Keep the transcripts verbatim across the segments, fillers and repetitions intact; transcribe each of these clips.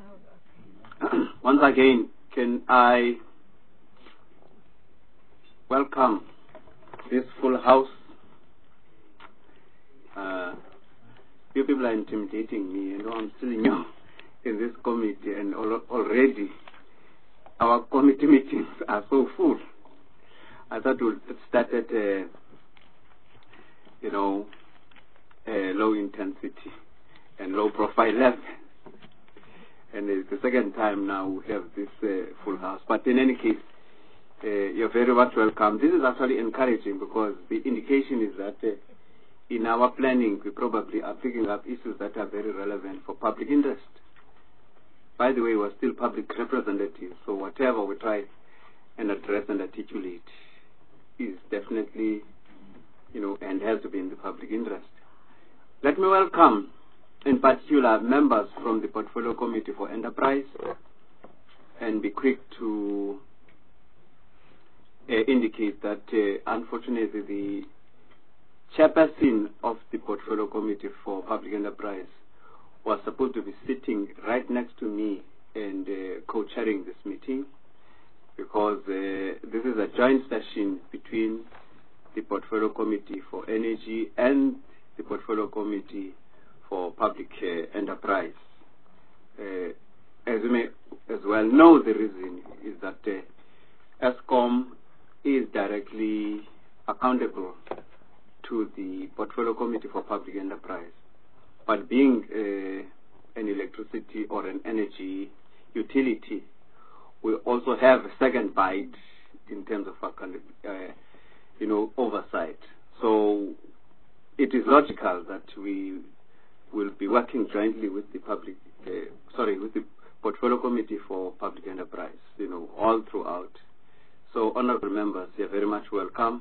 Once again, can I welcome this full house? Uh, you people are intimidating me, you know, I'm still new in this committee, and al already our committee meetings are so full. I thought we'd start at, uh, you know, uh, low intensity and low profile level. And it's the second time now we have this uh, full house. But in any case, uh, you're very much welcome. This is actually encouraging because the indication is that uh, in our planning, we probably are picking up issues that are very relevant for public interest. By the way, we're still public representatives, so whatever we try and address and articulate is definitely, you know, and has to be in the public interest. Let me welcome, in particular, members from the Portfolio Committee for Enterprise, and be quick to uh, indicate that, uh, unfortunately, the chairperson of the Portfolio Committee for Public Enterprise was supposed to be sitting right next to me and uh, co-chairing this meeting, because uh, this is a joint session between the Portfolio Committee for Energy and the Portfolio Committee for Public uh, Enterprise. Uh, as you may as well know, the reason is that uh, ESCOM is directly accountable to the Portfolio Committee for Public Enterprise. But being uh, an electricity or an energy utility, we also have a second bite in terms of our, uh, you know, oversight. So it is logical that we will be working jointly with the public, uh, sorry, with the Portfolio Committee for Public Enterprise, you know, all throughout. So, honorable members, you're very much welcome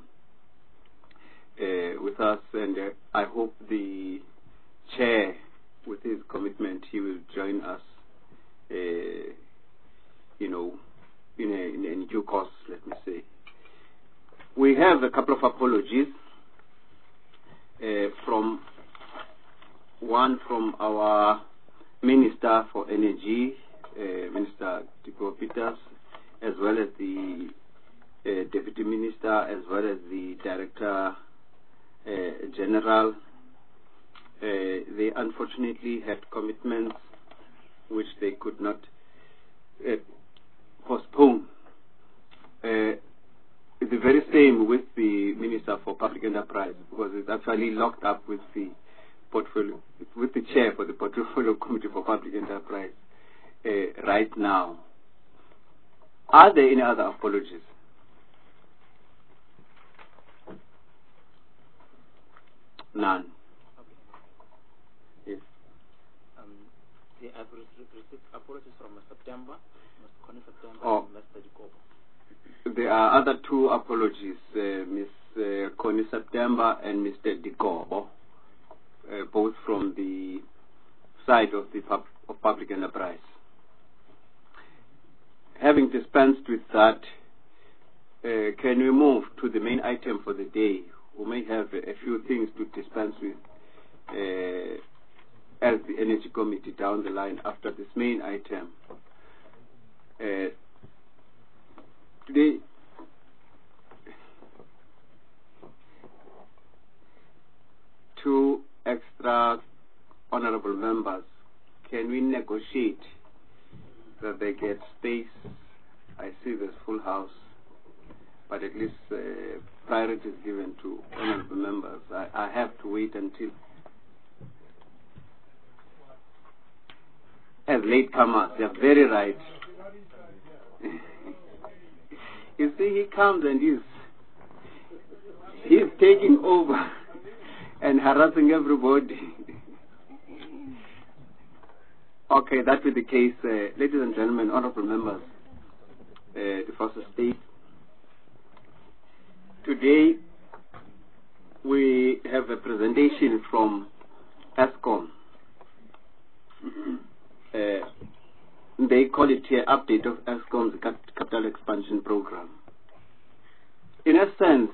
uh, with us, and uh, I hope the chair, with his commitment, he will join us, uh, you know, in, a, in, a, in due course, let me say. We have a couple of apologies uh, from one from our Minister for Energy, uh, Minister Diko Peters, as well as the uh, Deputy Minister, as well as the Director uh, General. Uh, they unfortunately had commitments which they could not uh, postpone. Uh, it's the very same with the Minister for Public Enterprise, because it's actually locked up with the portfolio, with the chair for the Portfolio Committee for Public Enterprise uh, right now. Are there any other apologies? None. Yes. Um, they have received apologies from September, Mister Connie September, oh. and Mister Dikobo. There are other two apologies, uh, Miz Uh, Connie September and Mister Dikobo, uh, both from the side of the pub of Public Enterprise. Having dispensed with that, uh, can we move to the main item for the day? We may have a, a few things to dispense with uh, as the Energy Committee down the line after this main item. Uh, today, two extra honorable members, can we negotiate that they get space? I see this full house, but at least uh, priority is given to honorable members. I, I have to wait until, as latecomers, they're very right. You see, he comes and he's, he's taking over and harassing everybody. Okay, that will be the case. Uh, ladies and gentlemen, honorable members, uh, the First Estate. Today, we have a presentation from ESCOM. Uh, they call it here update of ESCOM's capital expansion program. In a sense,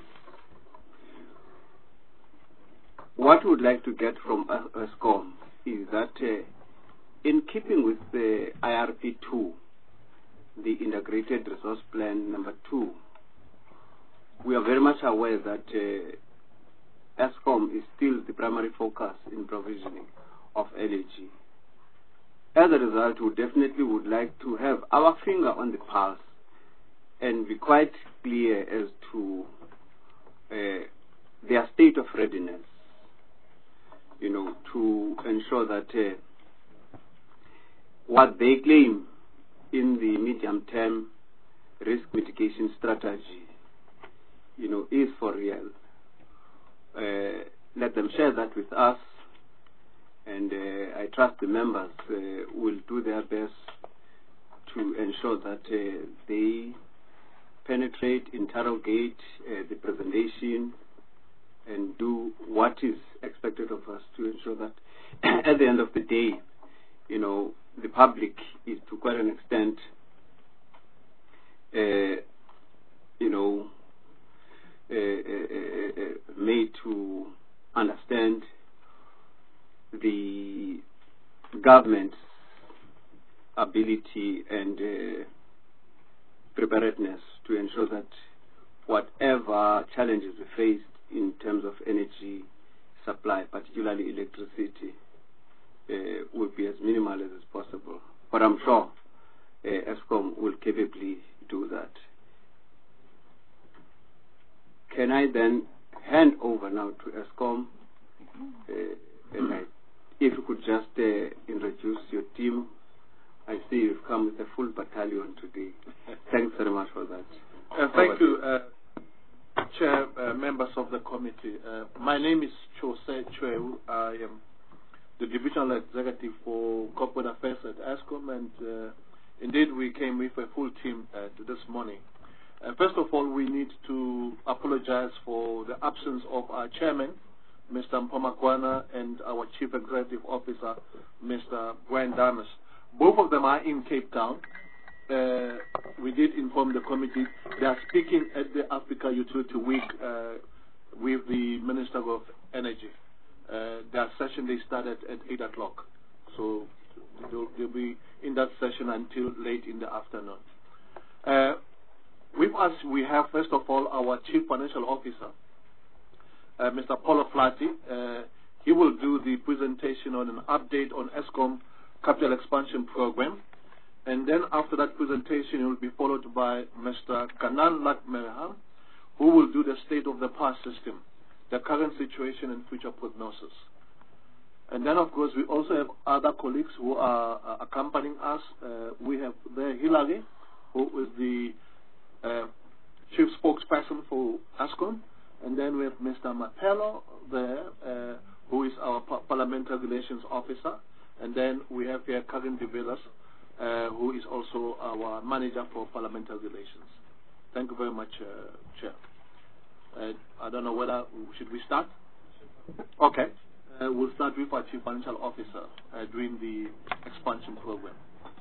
what we would like to get from ESCOM is that uh, in keeping with the I R C two, the Integrated Resource Plan number two, we are very much aware that uh, Eskom is still the primary focus in provisioning of energy. As a result, we definitely would like to have our finger on the pulse and be quite clear as to uh, their state of readiness, you know, to ensure that uh, what they claim in the medium-term risk mitigation strategy, you know, is for real. Uh, let them share that with us, and uh, I trust the members uh, will do their best to ensure that uh, they penetrate, interrogate uh, the presentation, and do what is expected of us to ensure that at the end of the day, you know, the public is to quite an extent, uh, you know, uh, uh, uh, made to understand the government's ability and uh, preparedness to ensure that whatever challenges we face in terms of energy supply, particularly electricity, uh, will be as minimal as is possible. But I'm sure uh, Eskom will capably do that. Can I then hand over now to Eskom? Uh, and I, if you could just uh, introduce your team. I see you've come with a full battalion today. Thanks very much for that. Uh, thank you, uh, Chair, uh, members of the committee. Uh, my name is Chose Chweu. I am the Divisional Executive for Corporate Affairs at Eskom, and uh, indeed we came with a full team uh, this morning. Uh, first of all, we need to apologize for the absence of our Chairman, Mister Mpoma, and our Chief Executive Officer, Mister Brian Dames. Both of them are in Cape Town. Uh, we did inform the committee they are speaking at the Africa Utility Week uh, with the Minister of Energy. Uh, their session, they started at eight o'clock. So they'll, they'll be in that session until late in the afternoon. Uh, with us, we have, first of all, our Chief Financial Officer, uh, Mister Paulo Flati. Uh, he will do the presentation on an update on Eskom Capital Expansion Program. And then after that presentation, it will be followed by Mister Kanan Lakmereha, who will do the state of the power system, the current situation and future prognosis. And then, of course, we also have other colleagues who are uh, accompanying us. Uh, we have there Hilary, who is the uh, chief spokesperson for Eskom. And then we have Mister Mapelo there, uh, who is our par parliamentary relations officer. And then we have here Karen de Villas, uh, who is also our manager for parliamentary relations. Thank you very much, uh, Chair. Uh, I don't know whether, should we start? Okay. Uh, we'll start with our Chief Financial Officer uh, during the expansion program.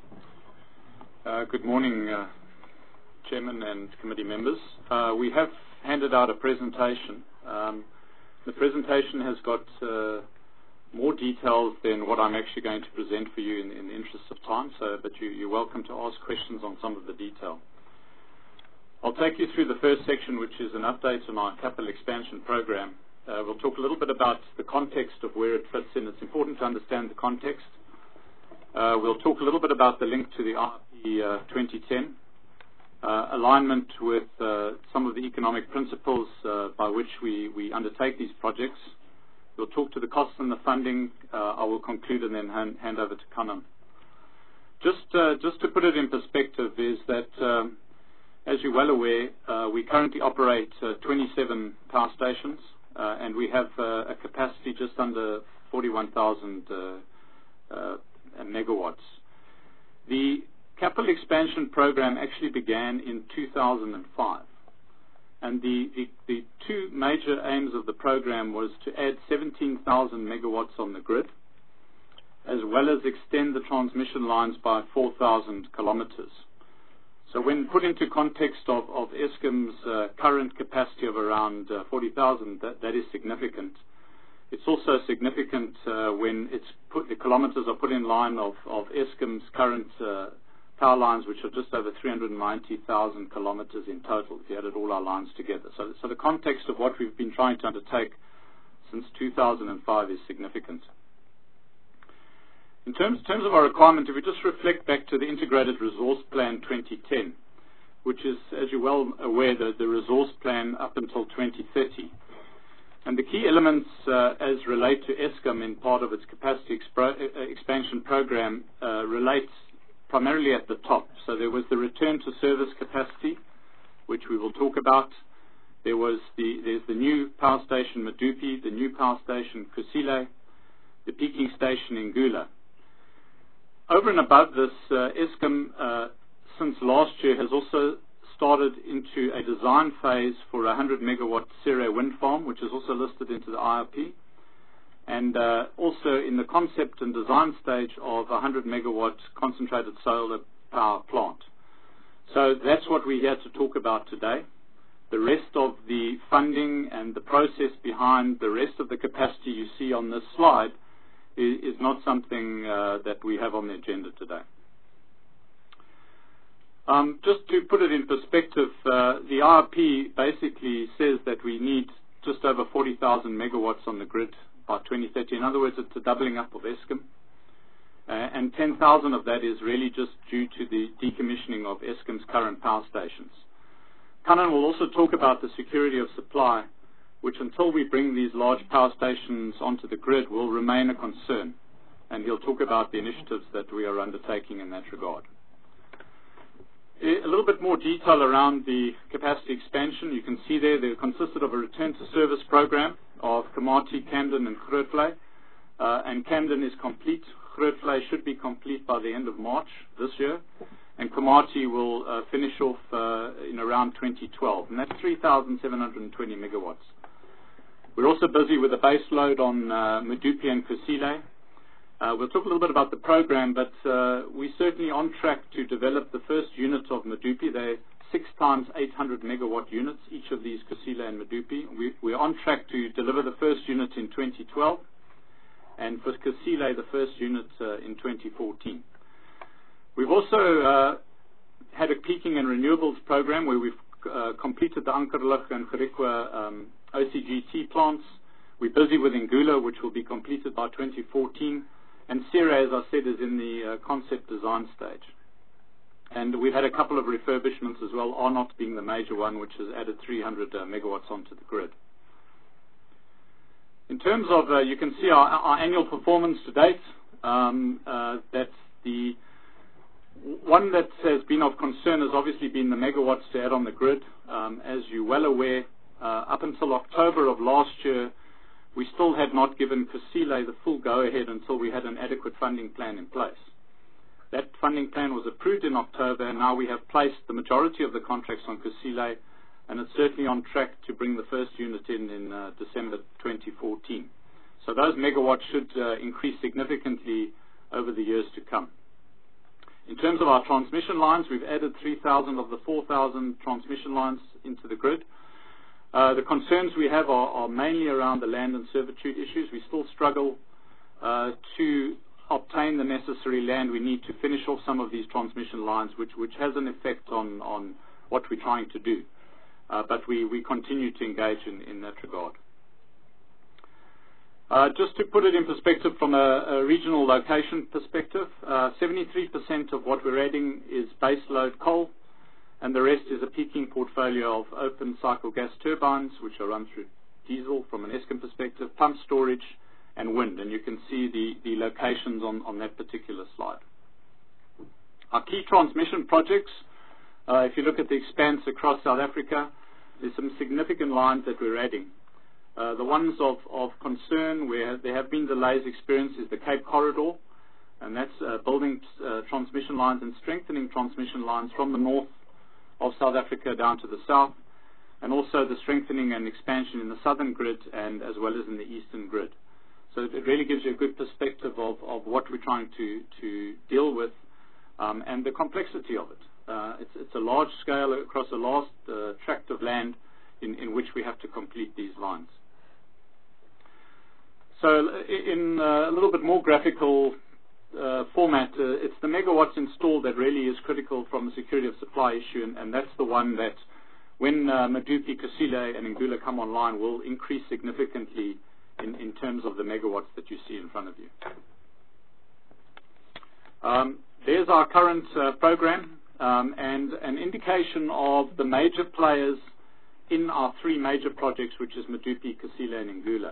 Uh, good morning, uh, Chairman and committee members. Uh, we have handed out a presentation. Um, the presentation has got uh, more details than what I'm actually going to present for you in, in the interest of time, so but you, you're welcome to ask questions on some of the detail. I'll take you through the first section, which is an update on our capital expansion program. Uh, we'll talk a little bit about the context of where it fits in. It's important to understand the context. Uh, we'll talk a little bit about the link to the R P uh, twenty ten, uh, alignment with uh, some of the economic principles uh, by which we, we undertake these projects. We'll talk to the costs and the funding. Uh, I will conclude and then hand, hand over to Kanan. Just, uh, just to put it in perspective is that, um, as you're well aware, uh, we currently operate uh, twenty-seven power stations, uh, and we have uh, a capacity just under forty-one thousand uh, uh, megawatts. The capital expansion program actually began in two thousand five. And the, the, the two major aims of the program was to add seventeen thousand megawatts on the grid, as well as extend the transmission lines by four thousand kilometers. So when put into context of, of Eskom's uh, current capacity of around uh, forty thousand, that, that is significant. It's also significant uh, when it's put, the kilometers are put in line of, of Eskom's current uh, power lines, which are just over three hundred ninety thousand kilometers in total, if you added all our lines together. So, so the context of what we've been trying to undertake since two thousand five is significant. In terms, terms of our requirement, if we just reflect back to the Integrated Resource Plan twenty ten, which is, as you're well aware, the, the resource plan up until twenty thirty. And the key elements uh, as relate to Eskom in part of its capacity expro uh, expansion program uh, relates primarily at the top. So there was the return to service capacity, which we will talk about. There was the, there's the new power station Medupi, the new power station Kusile, the peaking station in Ngula. Over and above this, uh, Eskom, uh, since last year, has also started into a design phase for a one hundred megawatt Sere wind farm, which is also listed into the I R P, and uh, also in the concept and design stage of a one hundred megawatt concentrated solar power plant. So that's what we're here to talk about today. The rest of the funding and the process behind the rest of the capacity you see on this slide is, is not something uh, that we have on the agenda today. Um, just to put it in perspective, uh, the I R P basically says that we need just over forty thousand megawatts on the grid by twenty thirty. In other words, it's a doubling up of Eskom. Uh, and ten thousand of that is really just due to the decommissioning of Eskom's current power stations. Kannan will also talk about the security of supply, which until we bring these large power stations onto the grid will remain a concern. And he'll talk about the initiatives that we are undertaking in that regard. A little bit more detail around the capacity expansion. You can see there, they consisted of a return to service program of Komati, Camden, and Grootvlei. Uh, and Camden is complete. Grootvlei should be complete by the end of March this year. And Komati will uh, finish off uh, in around twenty twelve. And that's three thousand seven hundred twenty megawatts. We're also busy with a base load on uh, Medupi and Kusile. Uh, we'll talk a little bit about the program, but uh, we're certainly on track to develop the first unit of Medupi. They're six times eight hundred megawatt units, each of these Kusile and Medupi. We, we're on track to deliver the first unit in twenty twelve, and for Kusile, the first unit uh, in twenty fourteen. We've also uh, had a peaking and renewables program where we've uh, completed the Ankerlig and Gerikwa um, O C G T plants. We're busy with Ngula, which will be completed by twenty fourteen. And Sere, as I said, is in the uh, concept design stage. And we've had a couple of refurbishments as well, Arnott being the major one, which has added three hundred uh, megawatts onto the grid. In terms of, uh, you can see our, our annual performance to date, um, uh, that's the one that has been of concern has obviously been the megawatts to add on the grid. Um, as you're well aware, uh, up until October of last year, we still had not given Kusile the full go-ahead until we had an adequate funding plan in place. That funding plan was approved in October, and now we have placed the majority of the contracts on Kusile, and it's certainly on track to bring the first unit in in uh, December twenty fourteen. So those megawatts should uh, increase significantly over the years to come. In terms of our transmission lines, we've added three thousand of the four thousand transmission lines into the grid. Uh, the concerns we have are, are mainly around the land and servitude issues. We still struggle uh, to obtain the necessary land we need to finish off some of these transmission lines, which, which has an effect on, on what we're trying to do. Uh, but we, we continue to engage in, in that regard. Uh, just to put it in perspective from a, a regional location perspective, uh, seventy-three percent of what we're adding is base load coal, and the rest is a peaking portfolio of open cycle gas turbines, which are run through diesel from an Eskom perspective, pump storage, and wind. And you can see the, the locations on, on that particular slide. Our key transmission projects, uh, if you look at the expanse across South Africa, there's some significant lines that we're adding. Uh, the ones of, of concern where there have been delays experienced is the Cape Corridor, and that's uh, building uh, transmission lines and strengthening transmission lines from the north of South Africa down to the south, and also the strengthening and expansion in the southern grid and as well as in the eastern grid. So it really gives you a good perspective of, of what we're trying to, to deal with um, and the complexity of it. Uh, it's, it's a large scale across a large uh, tract of land in, in which we have to complete these lines. So in uh, a little bit more graphical uh, format, uh, it's the megawatts installed that really is critical from a security of supply issue, and, and that's the one that, when uh, Medupi, Kusile, and Ngula come online, will increase significantly in, in terms of the megawatts that you see in front of you. Um, there's our current uh, program um, and an indication of the major players in our three major projects, which is Medupi, Kusile, and Ngula.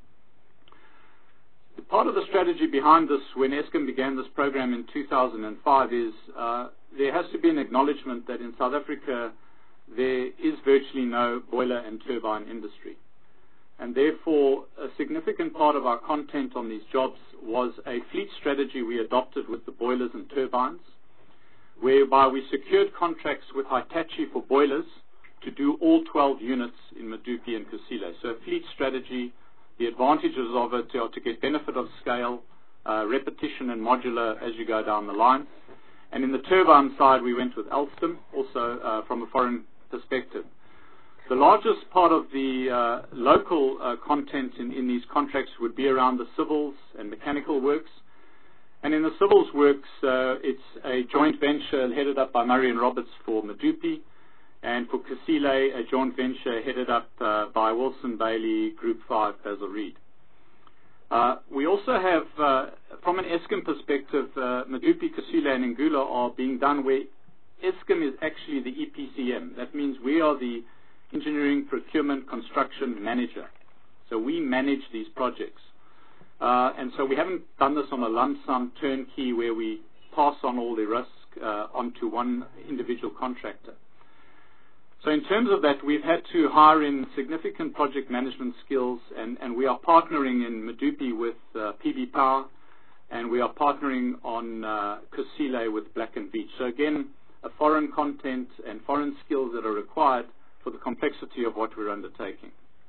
The part of the strategy behind this, when Eskom began this program in two thousand five, is uh, there has to be an acknowledgement that in South Africa there is virtually no boiler and turbine industry. And therefore, a significant part of our content on these jobs was a fleet strategy we adopted with the boilers and turbines, whereby we secured contracts with Hitachi for boilers to do all twelve units in Medupi and Kusile. So a fleet strategy, the advantages of it are to get benefit of scale, uh, repetition and modular as you go down the line. And in the turbine side, we went with Alstom, also uh, from a foreign perspective. The largest part of the uh, local uh, content in, in these contracts would be around the civils and mechanical works. And in the civils works, uh, it's a joint venture headed up by Murray and Roberts for Medupi, and for Kusile, a joint venture headed up uh, by Wilson Bailey, Group five, Basil Reed. Uh, we also have, uh, from an Eskom perspective, uh, Medupi, Kusile, and Ngula are being done where Eskom is actually the E P C M. That means we are the engineering, procurement, construction manager. So we manage these projects. Uh, and so we haven't done this on a lump sum turnkey where we pass on all the risk uh, onto one individual contractor. So in terms of that, we've had to hire in significant project management skills, and, and we are partnering in Medupi with uh, P B Power, and we are partnering on uh, Kusile with Black and Veatch. So again, a foreign content and foreign skills that are required for the complexity of what we're undertaking.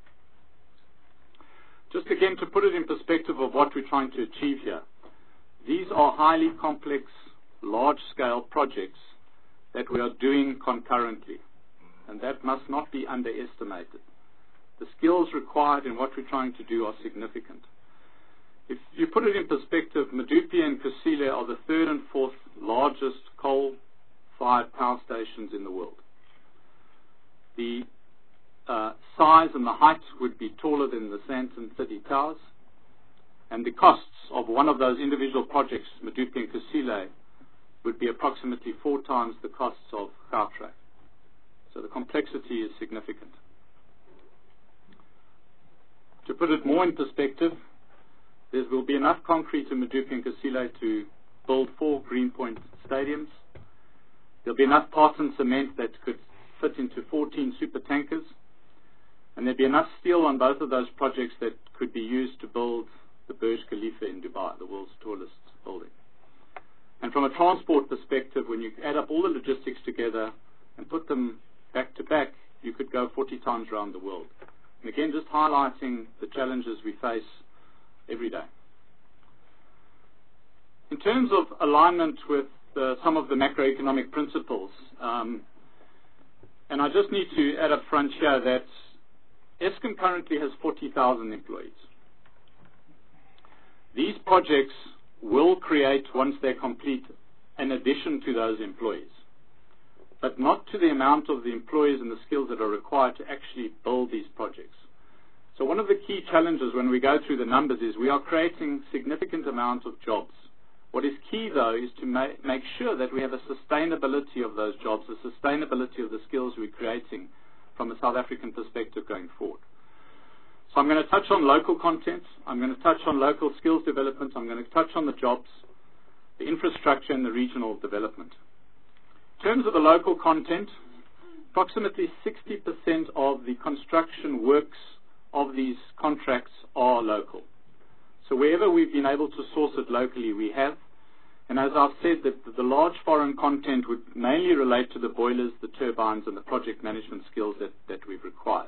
Just again to put it in perspective of what we're trying to achieve here, these are highly complex, large-scale projects that we are doing concurrently, and that must not be underestimated. The skills required in what we're trying to do are significant. If you put it in perspective, Medupi and Kusile are the third and fourth largest coal-fired power stations in the world. The uh, size and the height would be taller than the Sandton City Towers, and the costs of one of those individual projects, Medupi and Kusile, would be approximately four times the costs of Gautrack. So the complexity is significant. To put it more in perspective, there will be enough concrete in Medupi and Kusile to build four Greenpoint stadiums. There will be enough parts and cement that could fit into fourteen super tankers, and there'd be enough steel on both of those projects that could be used to build the Burj Khalifa in Dubai, the world's tallest building. And from a transport perspective, when you add up all the logistics together and put them back to back, you could go forty times around the world. And again, just highlighting the challenges we face every day. In terms of alignment with uh, some of the macroeconomic principles, um, and I just need to add up front here that Eskom currently has forty thousand employees. These projects will create, once they're complete, an addition to those employees, but not to the amount of the employees and the skills that are required to actually build these projects. So one of the key challenges when we go through the numbers is we are creating significant amounts of jobs. What is key, though, is to ma make sure that we have a sustainability of those jobs, a sustainability of the skills we're creating from a South African perspective going forward. So I'm going to touch on local content, I'm going to touch on local skills development, I'm going to touch on the jobs, the infrastructure, and the regional development. In terms of the local content, approximately sixty percent of the construction works of these contracts are local. So wherever we've been able to source it locally, we have. And as I've said, the, the large foreign content would mainly relate to the boilers, the turbines, and the project management skills that, that we've required.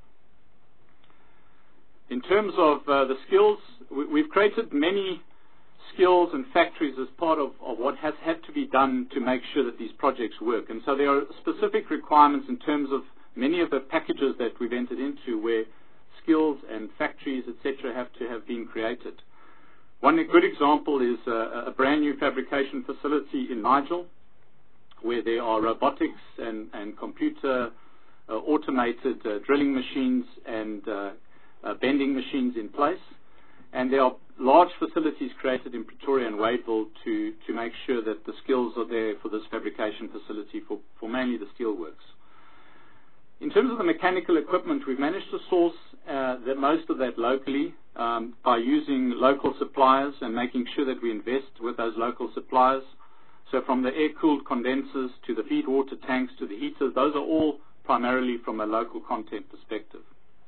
In terms of uh, the skills, we, we've created many skills and factories as part of, of what has had to be done to make sure that these projects work. And so there are specific requirements in terms of many of the packages that we've entered into where skills and factories, et cetera, have to have been created. One good example is a, a brand new fabrication facility in Nigel, where there are robotics and, and computer uh, automated uh, drilling machines and uh, uh, bending machines in place. And there are large facilities created in Pretoria and Wadeville to, to make sure that the skills are there for this fabrication facility for, for mainly the steelworks. In terms of the mechanical equipment, we've managed to source uh, the, most of that locally um, by using local suppliers and making sure that we invest with those local suppliers. So from the air-cooled condensers to the feed water tanks to the heaters, those are all primarily from a local content perspective.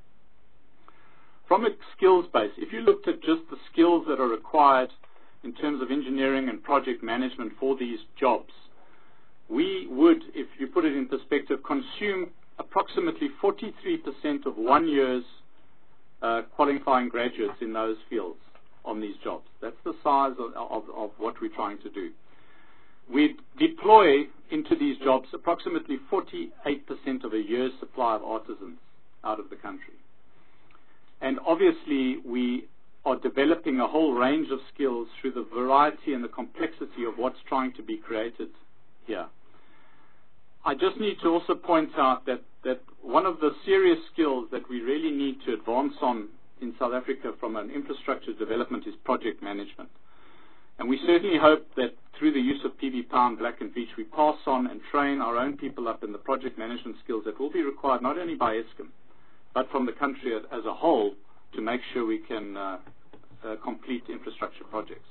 From a skills base, if you looked at just the skills that are required in terms of engineering and project management for these jobs, we would, if you put it in perspective, consume approximately forty-three percent of one year's uh, qualifying graduates in those fields on these jobs. That's the size of, of, of what we're trying to do. We deploy into these jobs approximately forty-eight percent of a year's supply of artisans out of the country. And obviously, we are developing a whole range of skills through the variety and the complexity of what's trying to be created here. I just need to also point out that, that one of the serious skills that we really need to advance on in South Africa from an infrastructure development is project management. And we certainly hope that through the use of P V Pound, Black and Veatch, we pass on and train our own people up in the project management skills that will be required not only by Eskom, but from the country as a whole to make sure we can uh, uh, complete infrastructure projects.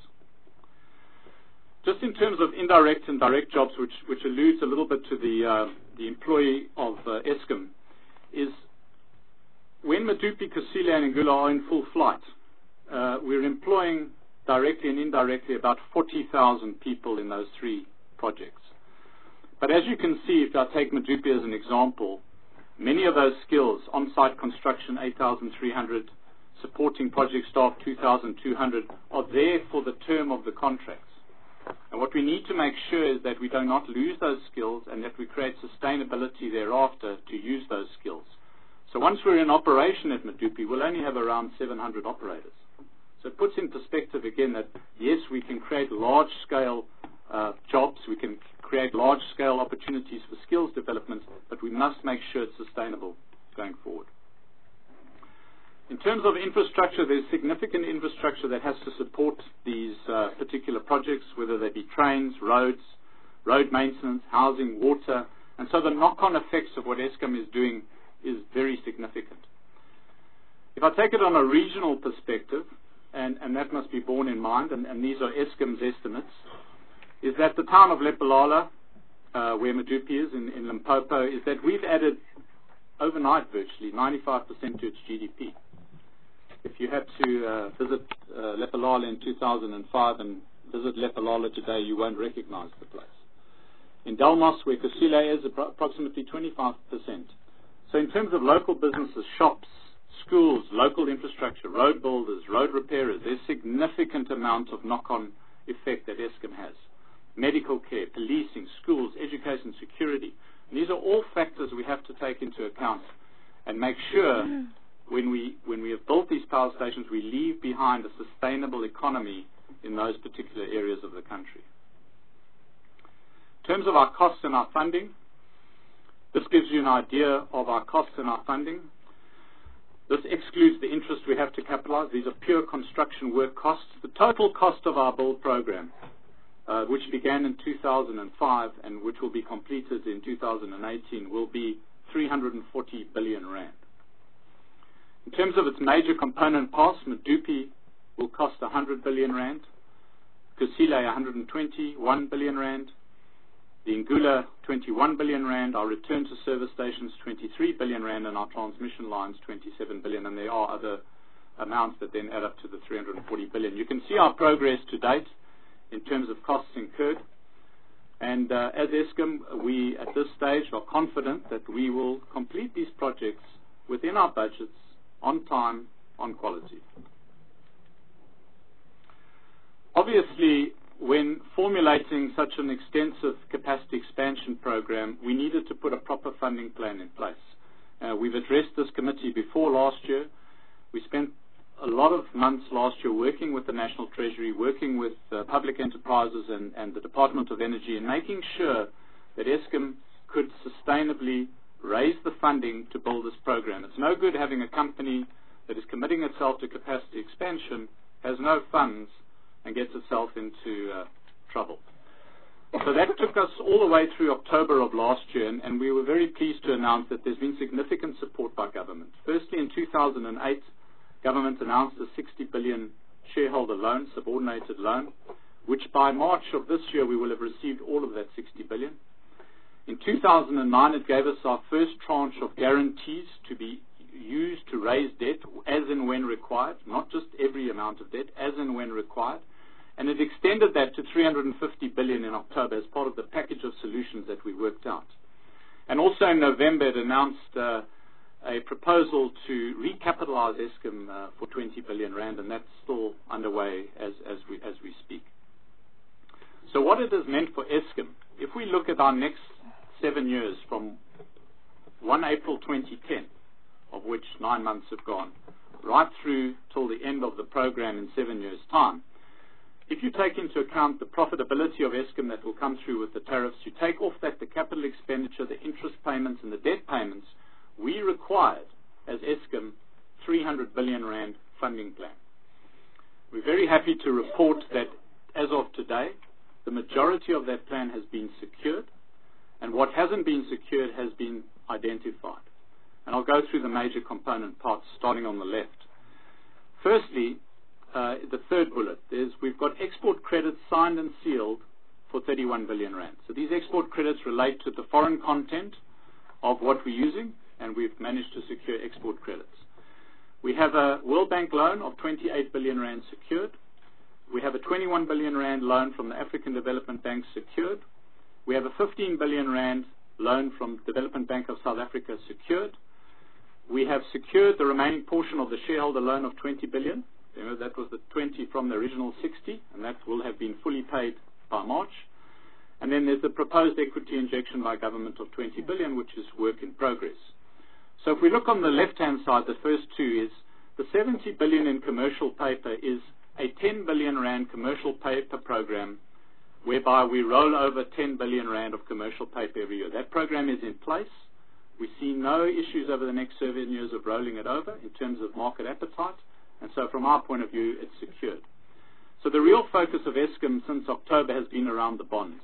Just in terms of indirect and direct jobs, which, which alludes a little bit to the, uh, the employee of uh, Eskom, is when Medupi, Kusile and Ngula are in full flight, uh, we're employing directly and indirectly about forty thousand people in those three projects. But as you can see, if I take Medupi as an example, many of those skills, on-site construction eight thousand three hundred, supporting project staff two thousand two hundred, are there for the term of the contracts. And what we need to make sure is that we do not lose those skills and that we create sustainability thereafter to use those skills. So once we're in operation at Medupi, we'll only have around seven hundred operators. So it puts in perspective again that, yes, we can create large-scale uh, jobs, we can create large-scale opportunities for skills development, but we must make sure it's sustainable going forward. In terms of infrastructure, there's significant infrastructure that has to support these uh, particular projects, whether they be trains, roads, road maintenance, housing, water, and so the knock-on effects of what Eskom is doing is very significant. If I take it on a regional perspective, and, and that must be borne in mind, and, and these are Eskom's estimates, is that the town of Lephalale, uh, where Medupi is in, in Limpopo, is that we've added overnight virtually ninety-five percent to its G D P. If you had to uh, visit uh, Lephalale in two thousand five and visit Lephalale today, you won't recognize the place. In Delmas, where Kusile is, approximately twenty-five percent. So in terms of local businesses, shops, schools, local infrastructure, road builders, road repairers, there's significant amount of knock-on effect that Eskom has. Medical care, policing, schools, education, security. And these are all factors we have to take into account and make sure when we, when we have built these power stations, we leave behind a sustainable economy in those particular areas of the country. In terms of our costs and our funding, this gives you an idea of our costs and our funding. This excludes the interest we have to capitalize. These are pure construction work costs. The total cost of our build program, uh, which began in two thousand five and which will be completed in two thousand eighteen, will be three hundred forty billion rand. In terms of its major component parts, Medupi will cost one hundred billion rand, Kusile one hundred twenty-one billion rand, the Ngula twenty-one billion rand, our return to service stations twenty-three billion rand, and our transmission lines twenty-seven billion, and there are other amounts that then add up to the three hundred forty billion. You can see our progress to date in terms of costs incurred, and uh, as Eskom, we at this stage are confident that we will complete these projects within our budgets, on time, on quality. Obviously, when formulating such an extensive capacity expansion program, we needed to put a proper funding plan in place. Uh, we've addressed this committee before last year. We spent a lot of months last year working with the National Treasury, working with uh, public enterprises and, and the Department of Energy, and making sure that Eskom could sustainably raise the funding to build this program. It's no good having a company that is committing itself to capacity expansion, has no funds, and gets itself into uh, trouble. So that took us all the way through October of last year, and, and we were very pleased to announce that there's been significant support by government. Firstly, in two thousand eight, government announced a sixty billion shareholder loan, subordinated loan, which by March of this year we will have received all of that sixty billion. In two thousand nine, it gave us our first tranche of guarantees to be used to raise debt as and when required, not just every amount of debt, as and when required. And it extended that to three hundred fifty billion in October as part of the package of solutions that we worked out. And also in November, it announced uh, a proposal to recapitalize Eskom uh, for twenty billion rand, and that's still underway as, as, we, as we speak. So what it has meant for Eskom, if we look at our next seven years from first April twenty ten, of which nine months have gone, right through till the end of the program in seven years' time, if you take into account the profitability of Eskom that will come through with the tariffs, you take off that the capital expenditure, the interest payments, and the debt payments, we required, as Eskom, three hundred billion rand funding plan. We're very happy to report that, as of today, the majority of that plan has been secured, and what hasn't been secured has been identified. And I'll go through the major component parts, starting on the left. Firstly, uh, the third bullet is we've got export credits signed and sealed for thirty-one billion rand. So these export credits relate to the foreign content of what we're using, and we've managed to secure export credits. We have a World Bank loan of twenty-eight billion rand secured. We have a twenty-one billion rand loan from the African Development Bank secured. We have a fifteen billion rand loan from Development Bank of South Africa secured. We have secured the remaining portion of the shareholder loan of twenty billion. You know, that was the twenty from the original sixty, and that will have been fully paid by March. And then there's the proposed equity injection by government of twenty billion, which is work in progress. So if we look on the left-hand side, the first two is the seventy billion in commercial paper is a ten billion rand commercial paper program whereby we roll over ten billion rand of commercial paper every year. That program is in place. We see no issues over the next seven years of rolling it over in terms of market appetite, and so from our point of view, it's secured. So the real focus of Eskom since October has been around the bonds.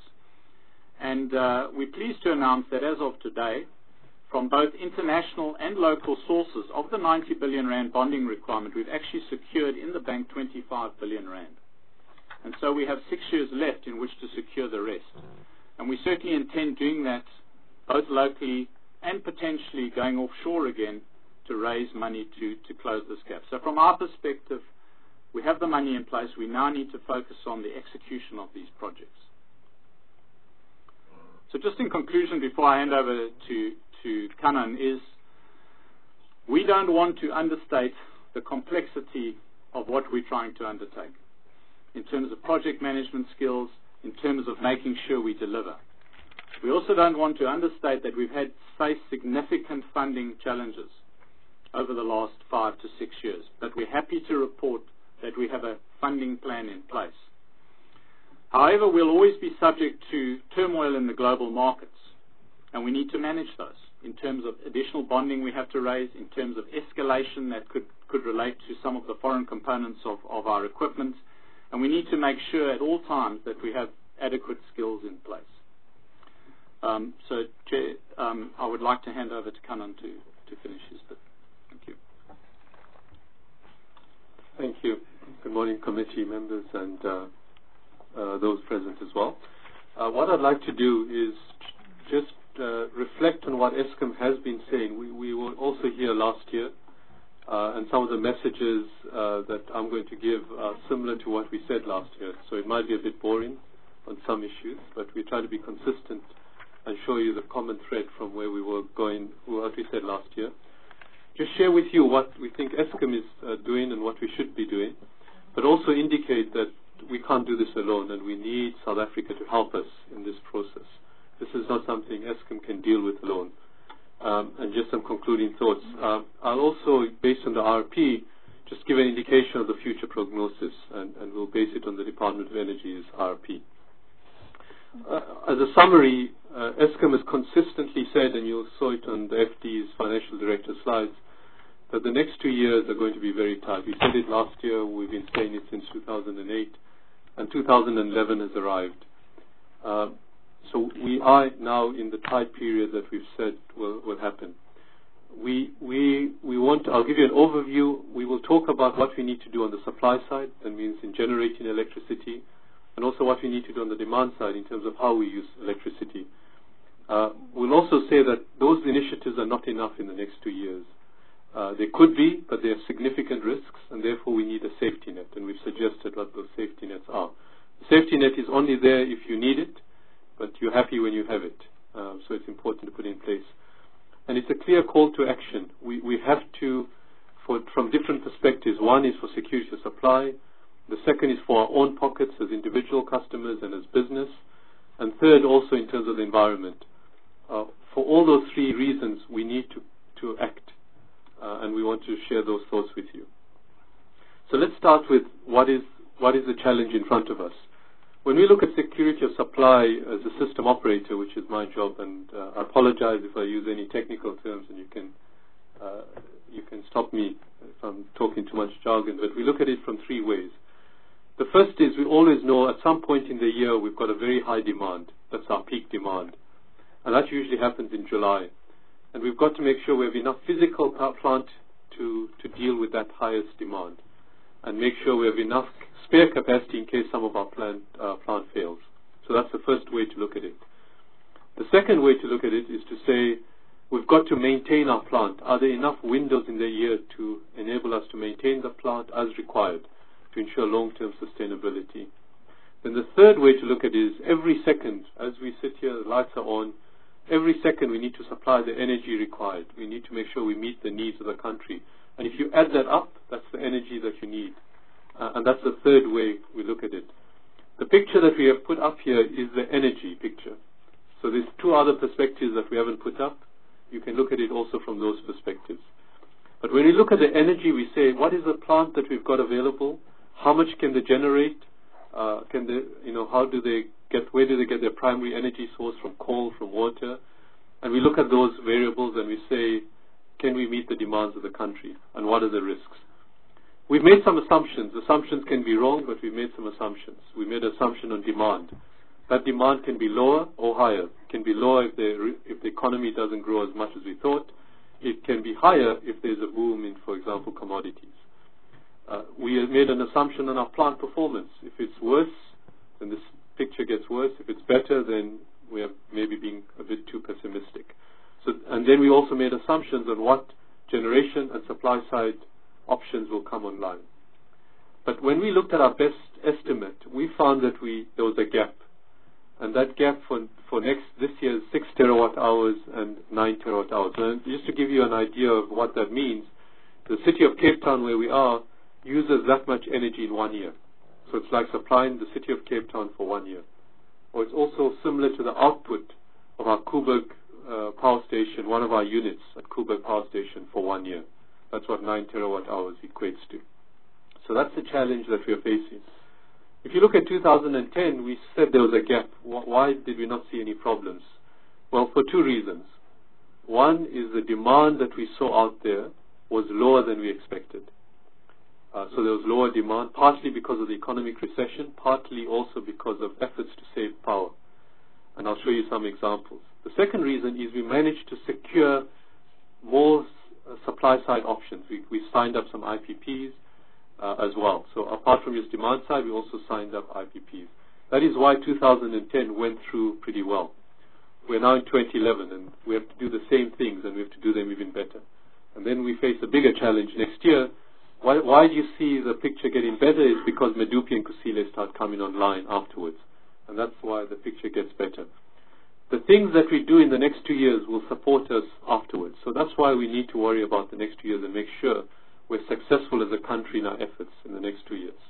And uh, we're pleased to announce that as of today, from both international and local sources, of the ninety billion rand bonding requirement, we've actually secured in the bank twenty-five billion rand. And so we have six years left in which to secure the rest. And we certainly intend doing that both locally and potentially going offshore again to raise money to, to close this gap. So from our perspective, we have the money in place. We now need to focus on the execution of these projects. So just in conclusion, before I hand over to, to Kanan, is we don't want to understate the complexity of what we're trying to undertake in terms of project management skills, in terms of making sure we deliver. We also don't want to understate that we've had faced significant funding challenges over the last five to six years, but we're happy to report that we have a funding plan in place. However, we'll always be subject to turmoil in the global markets, and we need to manage those in terms of additional bonding we have to raise, in terms of escalation that could, could relate to some of the foreign components of, of our equipment, and we need to make sure at all times that we have adequate skills in place. Um, so, Chair, um, I would like to hand over to Kanan to, to finish his bit. Thank you. Thank you. Good morning, committee members and uh, uh, those present as well. Uh, what I'd like to do is just uh, reflect on what Eskom has been saying. We, we were also here last year, uh, and some of the messages uh, that I'm going to give are similar to what we said last year. So it might be a bit boring on some issues, but we try to be consistent and show you the common thread from where we were going, what we said last year. Just share with you what we think Eskom is uh, doing and what we should be doing, but also indicate that we can't do this alone and we need South Africa to help us in this process. This is not something Eskom can deal with alone. Um, and just some concluding thoughts. Um, I'll also, based on the R P, just give an indication of the future prognosis, and, and we'll base it on the Department of Energy's R P. Uh, as a summary, uh, Eskom has consistently said, and you saw it on the F D's financial director slides, that the next two years are going to be very tight. We said it last year, we've been saying it since two thousand eight, and two thousand eleven has arrived. Uh, so we are now in the tight period that we've said will, will happen. We, we, we want to, I'll give you an overview. We will talk about what we need to do on the supply side, that means in generating electricity, and also what we need to do on the demand side in terms of how we use electricity. Uh, we'll also say that those initiatives are not enough in the next two years. Uh, they could be, but they have significant risks, and therefore we need a safety net, and we've suggested what those safety nets are. The safety net is only there if you need it, but you're happy when you have it. Uh, so it's important to put in place. And it's a clear call to action. We, we have to, for, from different perspectives. One is for security of supply. The second is for our own pockets as individual customers and as business. And third, also in terms of the environment. Uh, for all those three reasons, we need to, to act. Uh, and we want to share those thoughts with you. So let's start with what is, what is the challenge in front of us. When we look at security of supply as a system operator, which is my job, and uh, I apologize if I use any technical terms, and you can uh, you can stop me if I'm talking too much jargon, but we look at it from three ways. The first is we always know at some point in the year we've got a very high demand. That's our peak demand. And that usually happens in July. And we've got to make sure we have enough physical power plant to, to deal with that highest demand, and make sure we have enough spare capacity in case some of our plant, uh, plant fails. So that's the first way to look at it. The second way to look at it is to say we've got to maintain our plant. Are there enough windows in the year to enable us to maintain the plant as required to ensure long-term sustainability? Then the third way to look at it is every second, as we sit here, the lights are on, every second we need to supply the energy required. We need to make sure we meet the needs of the country. And if you add that up, that's the energy that you need. Uh, and that's the third way we look at it. The picture that we have put up here is the energy picture. So there's two other perspectives that we haven't put up. You can look at it also from those perspectives. But when we look at the energy, we say, what is the plant that we've got available? How much can they generate? Uh, can they, you know, how do they get, where do they get their primary energy source, from coal, from water? And we look at those variables and we say, can we meet the demands of the country? And what are the risks? We've made some assumptions. Assumptions can be wrong, but we've made some assumptions. We made an assumption on demand. That demand can be lower or higher. It can be lower if the, if the economy doesn't grow as much as we thought. It can be higher if there's a boom in, for example, commodities. Uh, we have made an assumption on our plant performance. If it's worse, then this picture gets worse. If it's better, then we are maybe being a bit too pessimistic. So, and then we also made assumptions on what generation and supply side options will come online. But when we looked at our best estimate, we found that we there was a gap. And that gap for, for next this year is six terawatt hours and nine terawatt hours. And just to give you an idea of what that means, the city of Cape Town, where we are, uses that much energy in one year. So it's like supplying the city of Cape Town for one year. Or it's also similar to the output of our Koeberg uh, power station, one of our units at Koeberg power station for one year. That's what nine terawatt hours equates to. So that's the challenge that we are facing. If you look at two thousand ten, we said there was a gap. Why did we not see any problems? Well, for two reasons. One is the demand that we saw out there was lower than we expected. Uh, so there was lower demand, partly because of the economic recession, partly also because of efforts to save power. And I'll show you some examples. The second reason is we managed to secure more uh, supply-side options. We, we signed up some I P Ps uh, as well. So apart from just demand side, we also signed up I P Ps. That is why two thousand ten went through pretty well. We're now in twenty eleven, and we have to do the same things, and we have to do them even better. And then we face a bigger challenge next year. Why, why do you see the picture getting better? Is because Medupi and Kusile start coming online afterwards. And that's why the picture gets better. The things that we do in the next two years will support us afterwards. So that's why we need to worry about the next two years and make sure we're successful as a country in our efforts in the next two years.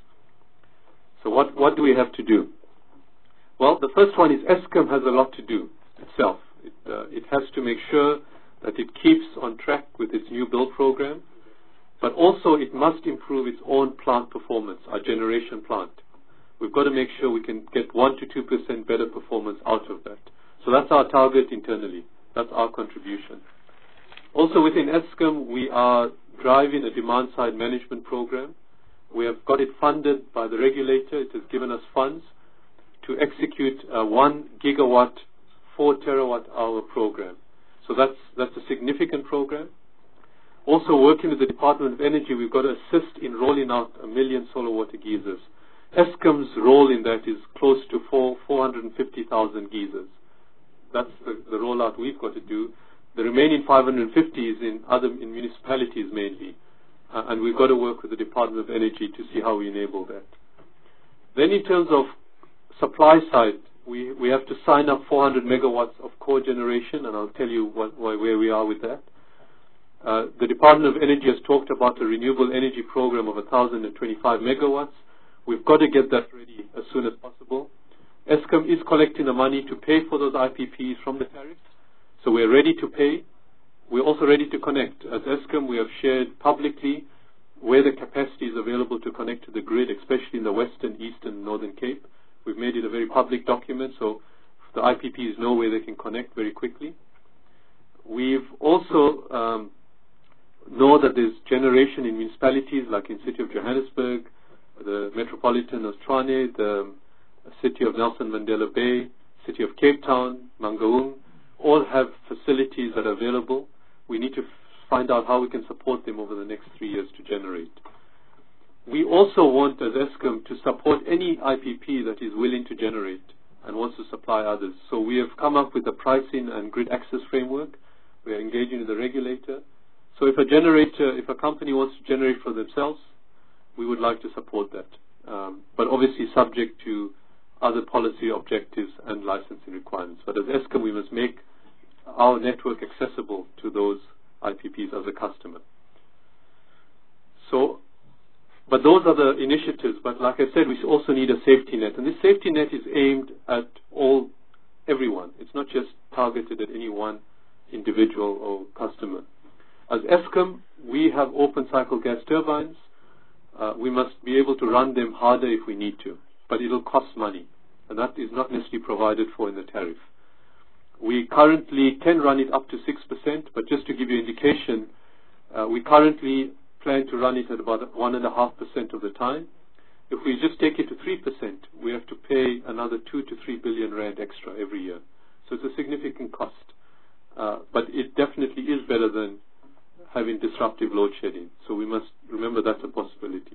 So what, what do we have to do? Well, the first one is Eskom has a lot to do itself. It, uh, it has to make sure that it keeps on track with its new build program. But also it must improve its own plant performance, our generation plant. We've got to make sure we can get one to two percent better performance out of that. So that's our target internally. That's our contribution. Also within Eskom, we are driving a demand-side management program. We have got it funded by the regulator. It has given us funds to execute a one gigawatt, four terawatt hour program. So that's, that's a significant program. Also working with the Department of Energy, we've got to assist in rolling out a million solar water geysers. Eskom's role in that is close to four, 450,000 geysers. That's the, the rollout we've got to do. The remaining five hundred fifty is in other in municipalities mainly. Uh, and we've got to work with the Department of Energy to see how we enable that. Then in terms of supply side, we, we have to sign up four hundred megawatts of core generation, and I'll tell you what, where we are with that. Uh, the Department of Energy has talked about a renewable energy program of one thousand twenty-five megawatts. We've got to get that ready as soon as possible. Eskom is collecting the money to pay for those I P Ps from the tariffs, so we're ready to pay. We're also ready to connect. As Eskom, we have shared publicly where the capacity is available to connect to the grid, especially in the Western, Eastern, Northern Cape. We've made it a very public document, so the I P Ps know where they can connect very quickly. We've also um, know that there's generation in municipalities like in City of Johannesburg, the Metropolitan of Tshwane, the City of Nelson Mandela Bay, City of Cape Town, Mangaung, all have facilities that are available. We need to find out how we can support them over the next three years to generate. We also want, as Eskom, to support any I P P that is willing to generate and wants to supply others. So we have come up with a pricing and grid access framework. We are engaging with the regulator. So if a generator, if a company wants to generate for themselves, we would like to support that. Um, but obviously subject to other policy objectives and licensing requirements. But as Eskom, we must make our network accessible to those I P Ps as a customer. So, but those are the initiatives. But like I said, we also need a safety net. And this safety net is aimed at all, everyone. It's not just targeted at any one individual or customer. As Eskom, we have open cycle gas turbines. Uh, we must be able to run them harder if we need to. But it will cost money. And that is not necessarily provided for in the tariff. We currently can run it up to six percent, but just to give you an indication, uh, we currently plan to run it at about one point five percent of the time. If we just take it to three percent, we have to pay another two to three billion rand extra every year. So it's a significant cost. Uh, but it definitely is better than having disruptive load shedding. So we must remember that's a possibility.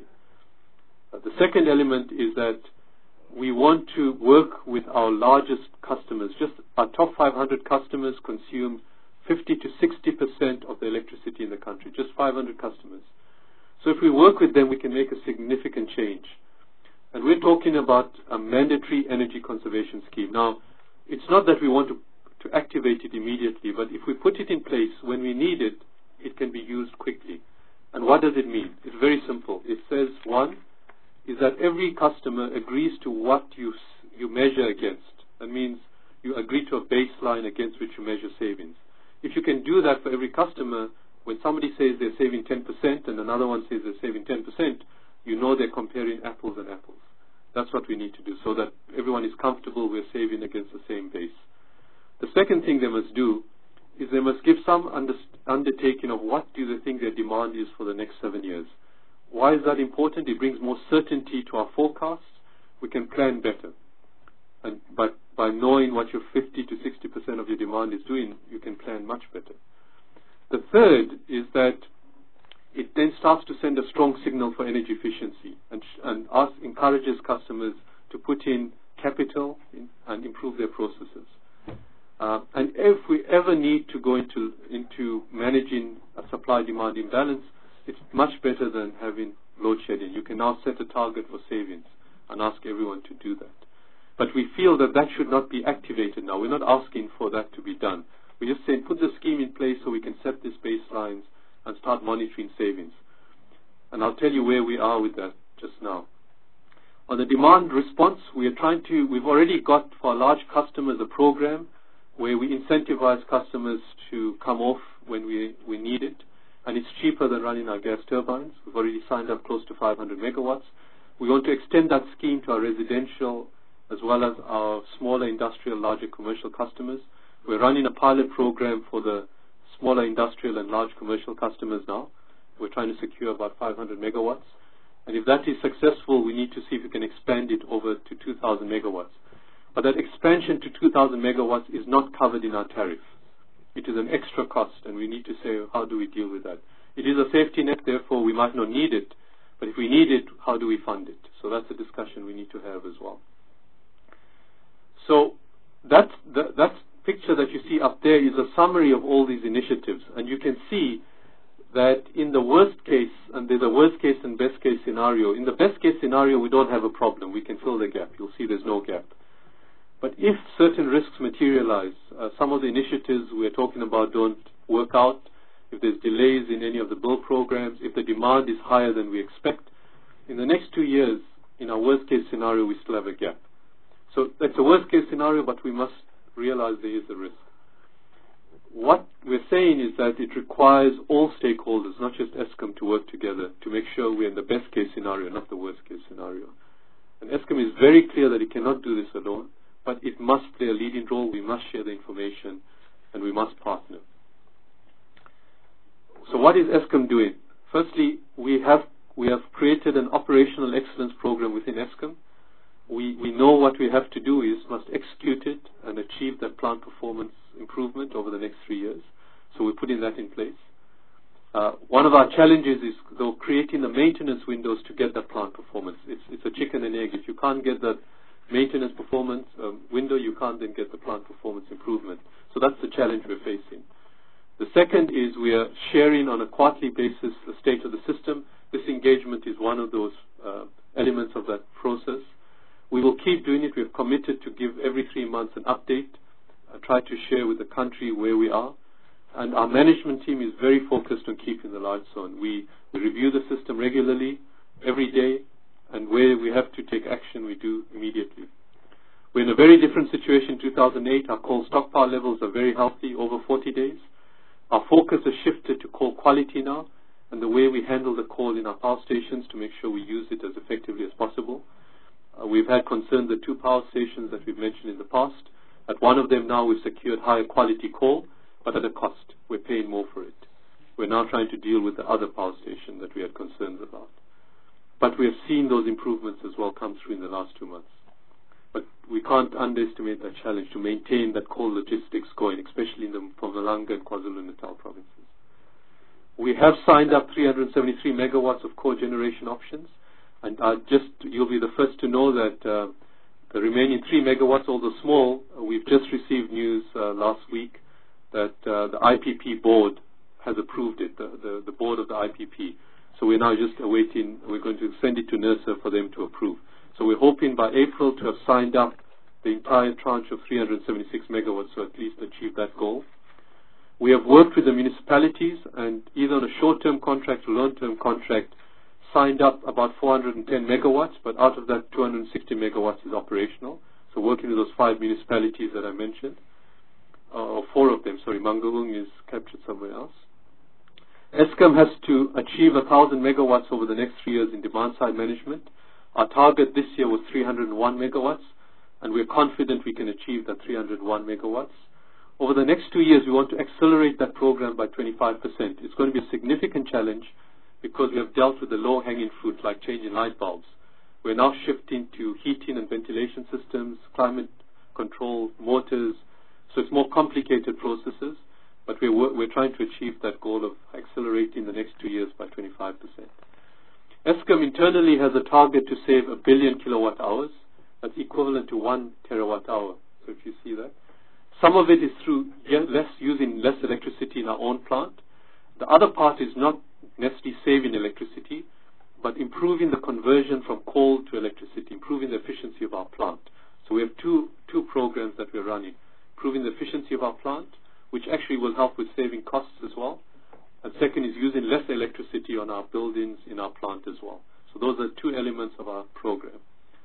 Uh, the second element is that we want to work with our largest customers. Just our top five hundred customers consume fifty to sixty percent of the electricity in the country, just five hundred customers. So if we work with them, we can make a significant change. And we're talking about a mandatory energy conservation scheme. Now, it's not that we want to, to activate it immediately, but if we put it in place when we need it, it can be used quickly. And what does it mean? It's very simple. It says, one, is that every customer agrees to what you, you measure against. That means you agree to a baseline against which you measure savings. If you can do that for every customer, when somebody says they're saving ten percent and another one says they're saving ten percent, you know they're comparing apples and apples. That's what we need to do so that everyone is comfortable we're saving against the same base. The second thing they must do is they must give some under undertaking of what do they think their demand is for the next seven years. Why is that important? It brings more certainty to our forecasts. We can plan better. And by, by knowing what your fifty to sixty percent of your demand is doing, you can plan much better. The third is that it then starts to send a strong signal for energy efficiency and, and ask, encourages customers to put in capital in, and improve their processes. Uh, and if we ever need to go into, into managing a supply-demand imbalance, it's much better than having load shedding. You can now set a target for savings and ask everyone to do that. But we feel that that should not be activated now. We're not asking for that to be done. We're just saying put the scheme in place so we can set these baselines and start monitoring savings. And I'll tell you where we are with that just now. On the demand response, we are trying to, we've already got for our large customers a program where we incentivize customers to come off when we, we need it. and it's cheaper than running our gas turbines. We've already signed up close to five hundred megawatts. We want to extend that scheme to our residential as well as our smaller industrial, larger commercial customers. We're running a pilot program for the smaller industrial and large commercial customers now. We're trying to secure about five hundred megawatts. And if that is successful, we need to see if we can expand it over to two thousand megawatts. But that expansion to two thousand megawatts is not covered in our tariff. It is an extra cost, and we need to say, how do we deal with that? It is a safety net, therefore we might not need it. But if we need it, how do we fund it? So that's a discussion we need to have as well. So that, that, that picture that you see up there is a summary of all these initiatives. And you can see that in the worst case, and there's a worst case and best case scenario, in the best case scenario we don't have a problem. We can fill the gap. You'll see there's no gap. But if certain risks materialize, uh, some of the initiatives we're talking about don't work out, if there's delays in any of the build programs, if the demand is higher than we expect, in the next two years, in our worst case scenario, we still have a gap. So that's a worst case scenario, but we must realize there is a risk. What we're saying is that it requires all stakeholders, not just Eskom, to work together to make sure we're in the best case scenario, not the worst case scenario. And Eskom is very clear that it cannot do this alone, but it must play a leading role. We must share the information, and we must partner. So what is Eskom doing? Firstly, we have we have created an operational excellence program within Eskom. We we know what we have to do is must execute it and achieve that plant performance improvement over the next three years. So we're putting that in place. Uh, one of our challenges is though creating the maintenance windows to get that plant performance. It's it's a chicken and egg. If you can't get that maintenance performance um, window, you can't then get the plant performance improvement. So that's the challenge we're facing. The second is we are sharing on a quarterly basis the state of the system. This engagement is one of those uh, elements of that process. We will keep doing it. We have committed to give every three months an update, uh, try to share with the country where we are. And our management team is very focused on keeping the lights on. We, we review the system regularly, every day, and where we have to take action, we do immediately. We're in a very different situation in two thousand eight. Our coal stockpile levels are very healthy, over forty days. Our focus has shifted to coal quality now, and the way we handle the coal in our power stations to make sure we use it as effectively as possible. Uh, we've had concerns at two power stations that we've mentioned in the past. At one of them now we've secured higher quality coal, but at a cost. We're paying more for it. We're now trying to deal with the other power station that we had concerns about. But we have seen those improvements as well come through in the last two months. But we can't underestimate that challenge to maintain that coal logistics going, especially in the Mpumalanga and KwaZulu-Natal provinces. We have signed up three hundred seventy-three megawatts of cogeneration options, and uh, just you'll be the first to know that uh, the remaining three megawatts, although small, uh, we've just received news uh, last week that uh, the I P P board has approved it, the, the, the board of the I P P. So we're now just awaiting, we're going to send it to NERSA for them to approve. So we're hoping by April to have signed up the entire tranche of three hundred seventy-six megawatts, so at least achieve that goal. We have worked with the municipalities and either on a short-term contract or long-term contract signed up about four hundred ten megawatts, but out of that two hundred sixty megawatts is operational. So working with those five municipalities that I mentioned, uh, or four of them, sorry, Mangaung is captured somewhere else. Eskom has to achieve one thousand megawatts over the next three years in demand-side management. Our target this year was three hundred one megawatts, and we're confident we can achieve that three hundred one megawatts. Over the next two years, we want to accelerate that program by twenty-five percent. It's going to be a significant challenge because we have dealt with the low-hanging fruit like changing light bulbs. We're now shifting to heating and ventilation systems, climate control, motors. So it's more complicated processes, but we're, we're trying to achieve that goal of accelerating the next two years by twenty-five percent. Eskom internally has a target to save a billion kilowatt hours. That's equivalent to one terawatt hour. So if you see that. Some of it is through less using less electricity in our own plant. The other part is not necessarily saving electricity, but improving the conversion from coal to electricity, improving the efficiency of our plant. So we have two, two programs that we're running. Improving the efficiency of our plant, which actually will help with saving costs as well. And second is using less electricity on our buildings in our plant as well. So those are two elements of our program.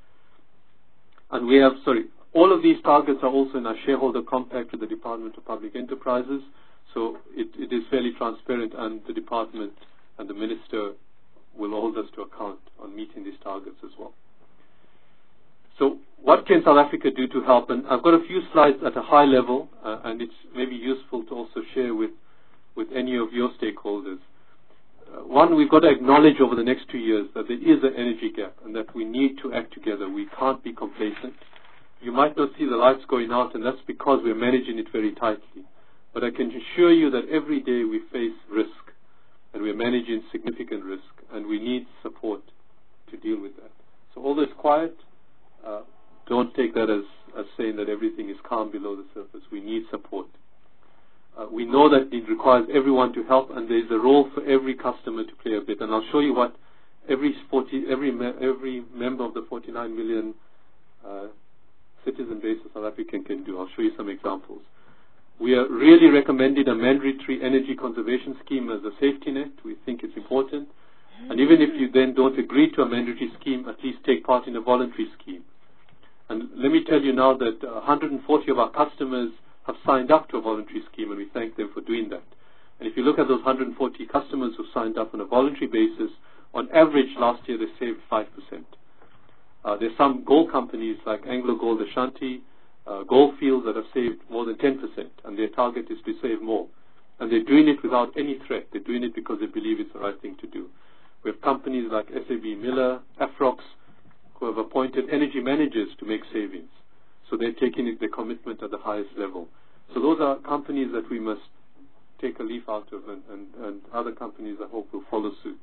And we have, sorry, all of these targets are also in our shareholder compact with the Department of Public Enterprises. So it, it is fairly transparent, and the department and the minister will hold us to account on meeting these targets as well. So what can South Africa do to help? And I've got a few slides at a high level, uh, and it's maybe useful to also share with, with any of your stakeholders. Uh, one, we've got to acknowledge over the next two years that there is an energy gap and that we need to act together. We can't be complacent. You might not see the lights going out, and that's because we're managing it very tightly. But I can assure you that every day we face risk, and we're managing significant risk, and we need support to deal with that. So although it's quiet, uh, don't take that as, as saying that everything is calm below the surface. We need support. Uh, we know that it requires everyone to help, and there's a role for every customer to play a bit. And I'll show you what every forty, every me every member of the forty-nine million uh, citizen base of South Africa can do. I'll show you some examples. We are really recommending a mandatory energy conservation scheme as a safety net. We think it's important. And even if you then don't agree to a mandatory scheme, at least take part in a voluntary scheme. And let me tell you now that one hundred forty of our customers have signed up to a voluntary scheme, and we thank them for doing that. And if you look at those one hundred forty customers who signed up on a voluntary basis, on average last year they saved five percent. Uh, there's some gold companies like Anglo Gold Ashanti, uh, Goldfields that have saved more than ten percent, and their target is to save more. And they're doing it without any threat. They're doing it because they believe it's the right thing to do. We have companies like S A B Miller, Afrox, who have appointed energy managers to make savings. So they're taking it, their commitment at the highest level. So those are companies that we must take a leaf out of, and, and, and other companies I hope will follow suit.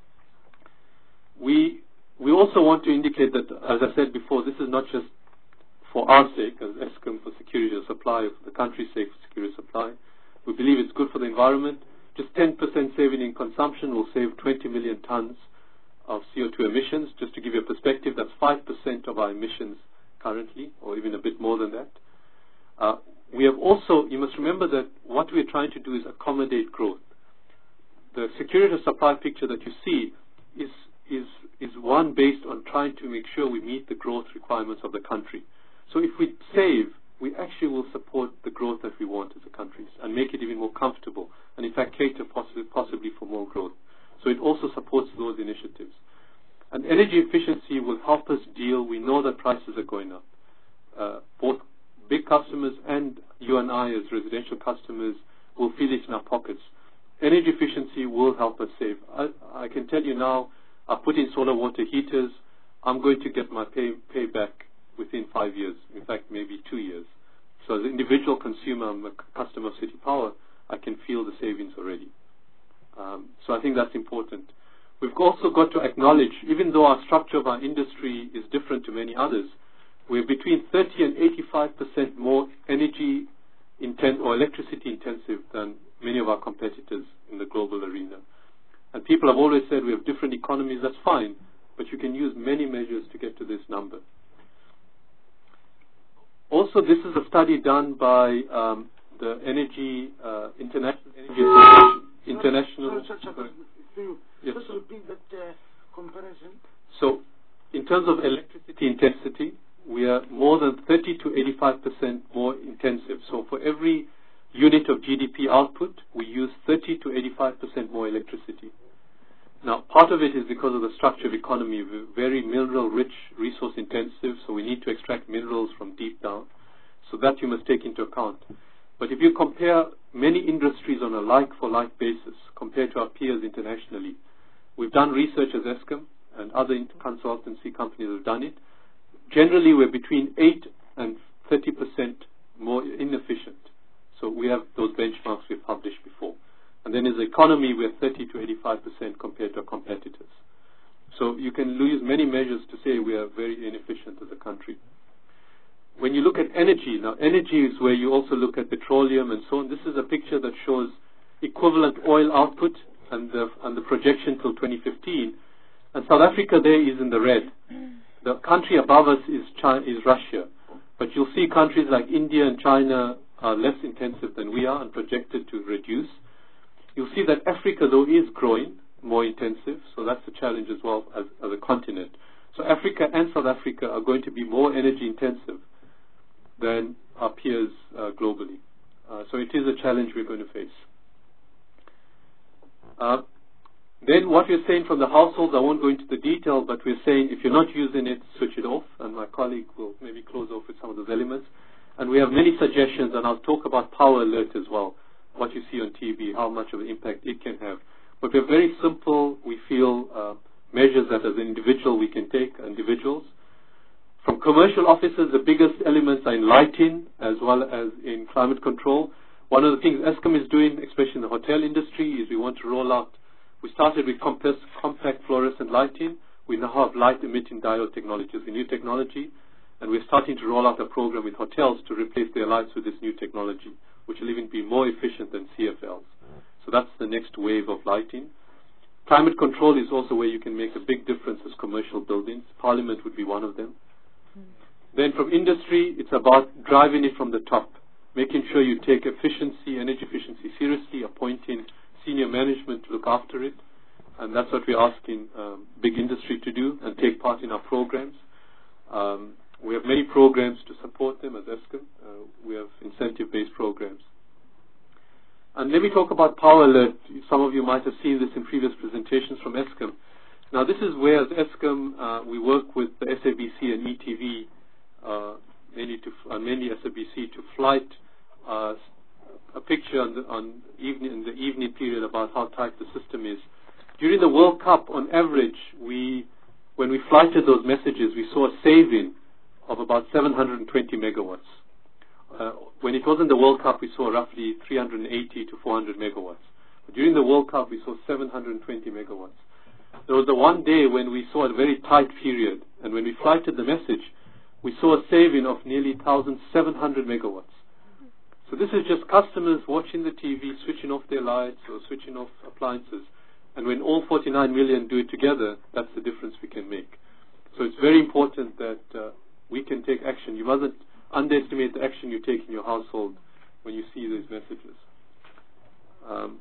We, we also want to indicate that, as I said before, this is not just for our sake, as Eskom for security of supply, or for the country's sake for security of supply. We believe it's good for the environment. Just ten percent saving in consumption will save twenty million tons of C O two emissions. Just to give you a perspective, that's five percent of our emissions currently, or even a bit more than that. Uh, we have also, you must remember that what we're trying to do is accommodate growth. The security of supply picture that you see is, is, is one based on trying to make sure we meet the growth requirements of the country. So if we save, we actually will support the growth that we want as a country and make it even more comfortable, and in fact cater possibly, possibly for more growth. So it also supports those initiatives. And energy efficiency will help us deal. We know that prices are going up. Uh, both big customers and you and I as residential customers will feel it in our pockets. Energy efficiency will help us save. I, I can tell you now, I put in solar water heaters. I'm going to get my pay, pay back within five years. In fact, maybe two years. So as an individual consumer, I'm a customer of City Power, I can feel the savings already. Um, so I think that's important. We've also got to acknowledge, even though our structure of our industry is different to many others, we're between thirty and eighty-five percent more energy intense or electricity intensive than many of our competitors in the global arena. And people have always said we have different economies. That's fine, but you can use many measures to get to this number. Also, this is a study done by um, the Energy uh, International Energy Association. International. Sorry, sorry, sorry. Yes. Just repeat that uh, comparison. So, in terms of electricity intensity, we are more than thirty to eighty-five percent more intensive. So, for every unit of G D P output, we use thirty to eighty-five percent more electricity. Now, part of it is because of the structure of economy. We're very mineral-rich, resource-intensive, so we need to extract minerals from deep down. So that you must take into account. But if you compare many industries on a like-for-like basis compared to our peers internationally, we've done research as Eskom, and other consultancy companies have done it. Generally, we're between eight and thirty percent more inefficient. So we have those benchmarks we've published before. And then as an economy, we're thirty to eighty-five percent compared to our competitors. So you can use many measures to say we are very inefficient as a country. When you look at energy, now energy is where you also look at petroleum and so on. This is a picture that shows equivalent oil output and the, and the projection till twenty fifteen. And South Africa there is in the red. The country above us is, China, is Russia. But you'll see countries like India and China are less intensive than we are and projected to reduce. You'll see that Africa, though, is growing more intensive, so that's a challenge as well as, as a continent. So Africa and South Africa are going to be more energy intensive than our peers uh, globally. Uh, so it is a challenge we're going to face. Uh, then what we're saying from the households, I won't go into the detail, but we're saying if you're not using it, switch it off, and my colleague will maybe close off with some of those elements. And we have many suggestions, and I'll talk about power alert as well, what you see on T V, how much of an impact it can have. But we're very simple, we feel, uh, measures that as an individual we can take, individuals. From commercial offices, the biggest elements are in lighting as well as in climate control. One of the things Eskom is doing, especially in the hotel industry, is we want to roll out. We started with compact, compact fluorescent lighting. We now have light-emitting diode technologies, a new technology, and we're starting to roll out a program with hotels to replace their lights with this new technology, which will even be more efficient than C F Ls. So that's the next wave of lighting. Climate control is also where you can make a big difference as commercial buildings. Parliament would be one of them. Then from industry, it's about driving it from the top, making sure you take efficiency, energy efficiency seriously, appointing senior management to look after it. And that's what we're asking um, big industry to do and take part in our programs. Um, we have many programs to support them as Eskom. Uh, we have incentive-based programs. And let me talk about Power Alert. Some of you might have seen this in previous presentations from Eskom. Now this is where as Eskom uh, we work with the S A B C and E T V, uh, mainly, to, uh, mainly S A B C, to flight uh, a picture on the, on evening, in the evening period about how tight the system is. During the World Cup, on average, we, when we flighted those messages, we saw a saving of about seven hundred twenty megawatts. Uh, when it wasn't the World Cup, we saw roughly three hundred eighty to four hundred megawatts. But during the World Cup, we saw seven hundred twenty megawatts. There was the one day when we saw a very tight period, and when we flighted the message, we saw a saving of nearly one thousand seven hundred megawatts. So this is just customers watching the T V, switching off their lights or switching off appliances. And when all forty-nine million do it together, that's the difference we can make. So it's very important that uh, we can take action. You mustn't underestimate the action you take in your household when you see these messages. Um,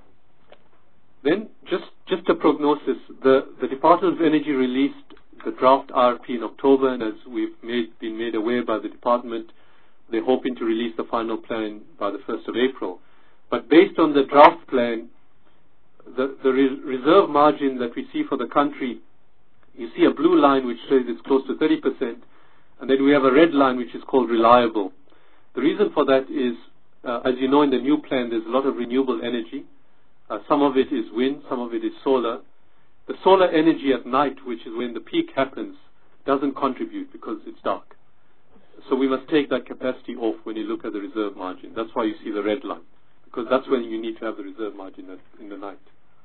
then, just, just a prognosis. The, the Department of Energy released the draft R R P in October, and as we've made, been made aware by the department, they're hoping to release the final plan by the first of April. But based on the draft plan, the, the re reserve margin that we see for the country, you see a blue line which says it's close to thirty percent, and then we have a red line which is called reliable. The reason for that is, uh, as you know, in the new plan, there's a lot of renewable energy. Uh, some of it is wind, some of it is solar. The solar energy at night, which is when the peak happens, doesn't contribute because it's dark. So we must take that capacity off when you look at the reserve margin. That's why you see the red line, because that's when you need to have the reserve margin in the night.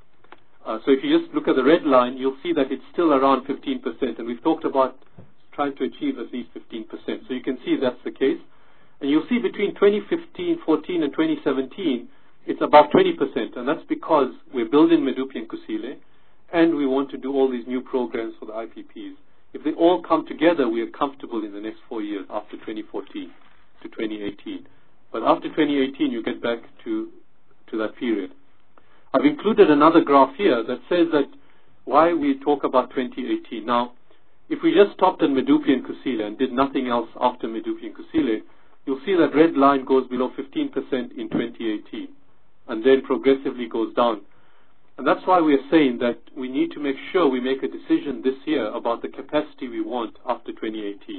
Uh, so if you just look at the red line, you'll see that it's still around fifteen percent, and we've talked about trying to achieve at least fifteen percent. So you can see that's the case. And you'll see between twenty fifteen, fourteen and twenty seventeen, it's about twenty percent, and that's because we're building Medupi and Kusile, and we want to do all these new programs for the I P Ps. If they all come together, we are comfortable in the next four years after twenty fourteen to twenty eighteen. But after twenty eighteen, you get back to, to that period. I've included another graph here that says that why we talk about twenty eighteen. Now, if we just stopped at Medupi and Kusile and did nothing else after Medupi and Kusile, you'll see that red line goes below fifteen percent in twenty eighteen and then progressively goes down. And that's why we are saying that we need to make sure we make a decision this year about the capacity we want after twenty eighteen.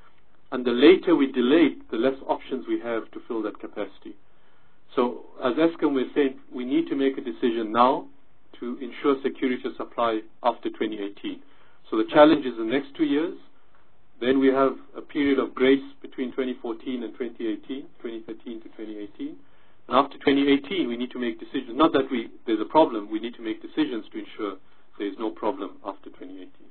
And the later we delay it, the less options we have to fill that capacity. So as Eskom, we're saying we need to make a decision now to ensure security of supply after twenty eighteen. So the challenge is the next two years. Then we have a period of grace between twenty fourteen and twenty eighteen, twenty thirteen to twenty eighteen. And after twenty eighteen, we need to make decisions. Not that we, there's a problem, we need to make decisions to ensure there is no problem after twenty eighteen.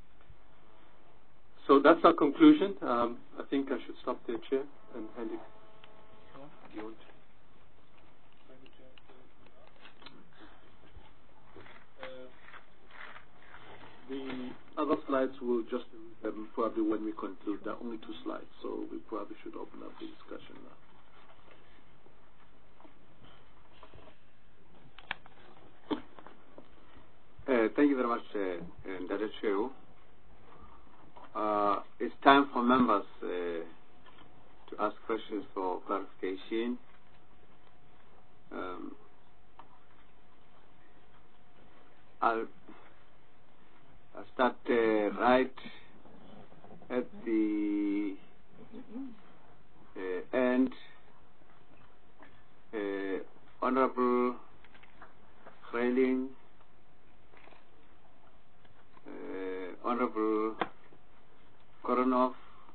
So that's our conclusion. Um, I think I should stop there, Chair, and hand it. Do you want to? The other slides will just um, probably when we conclude. There are only two slides, so we probably should open up the discussion now. Uh, thank you very much, uh, Ndada Cheu. Uh, it's time for members uh, to ask questions for clarification. Um, I'll, I'll start uh, right at the uh, end. Uh, Honorable Reiling, uh, Honorable Koronov.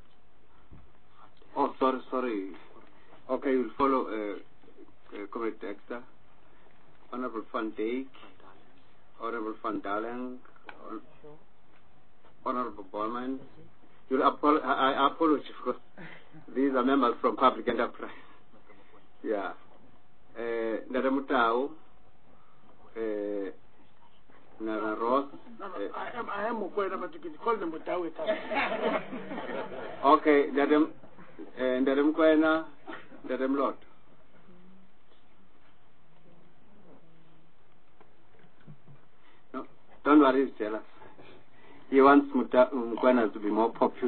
Oh, sorry, sorry. Okay, you'll follow uh, uh, Comrade Dexter. Honorable Van Dijk, Honorable Van Dalen, Hon Honorable Bowman. You'll apol I, I apologize because these are members from Public Enterprise. Yeah. Ndadamutau, uh, Nara Ross. No, no, I am, I am Mukwena, but you can call them Mutawe. Okay, Ndadam, Ndadam Kwena, Ndadam Lot. No, don't worry, he's jealous. He wants Mukwena to be more popular.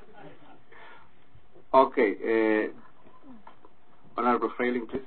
Okay, uh, Honorable Freiling, please.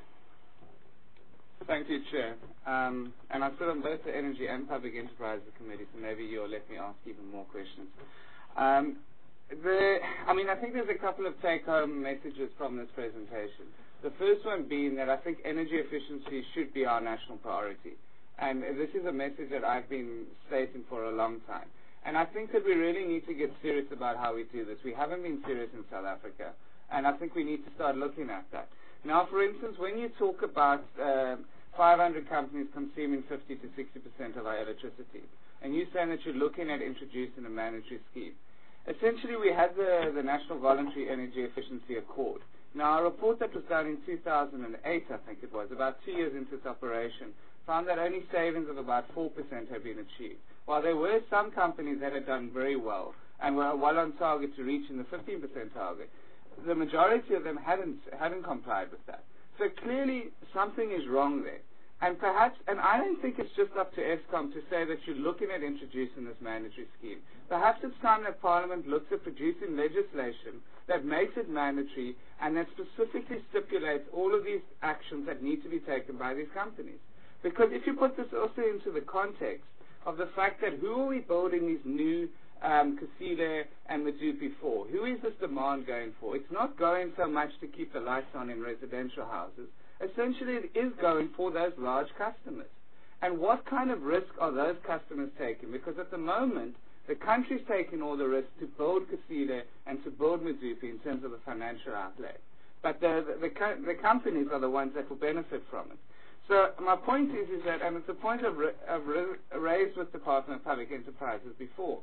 Thank you, Chair. Um, and I sit on both the Energy and Public Enterprises Committee, so maybe you'll let me ask even more questions. Um, the, I mean, I think there's a couple of take-home messages from this presentation. The first one being that I think energy efficiency should be our national priority. And this is a message that I've been stating for a long time. And I think that we really need to get serious about how we do this. We haven't been serious in South Africa, and I think we need to start looking at that. Now, for instance, when you talk about uh, five hundred companies consuming fifty to sixty percent of our electricity, and you're saying that you're looking at introducing a mandatory scheme. Essentially, we had the, the National Voluntary Energy Efficiency Accord. Now, a report that was done in two thousand eight, I think it was, about two years into its operation, found that only savings of about four percent had been achieved. While there were some companies that had done very well and were well on target to reaching the fifteen percent target, the majority of them hadn't, hadn't complied with that. So clearly something is wrong there. And perhaps, and I don't think it's just up to Eskom to say that you're looking at introducing this mandatory scheme. Perhaps it's time that Parliament looks at producing legislation that makes it mandatory and that specifically stipulates all of these actions that need to be taken by these companies. Because if you put this also into the context of the fact that who are we building these new um, Kusile and Medupi for? Who is this demand going for? It's not going so much to keep the lights on in residential houses. Essentially, it is going for those large customers. And what kind of risk are those customers taking? Because at the moment, the country's taking all the risk to build Kusile and to build Medupi in terms of the financial outlay. But the, the, the, the companies are the ones that will benefit from it. So my point is, is that, and it's a point I've, ra I've ra raised with the Department of Public Enterprises before,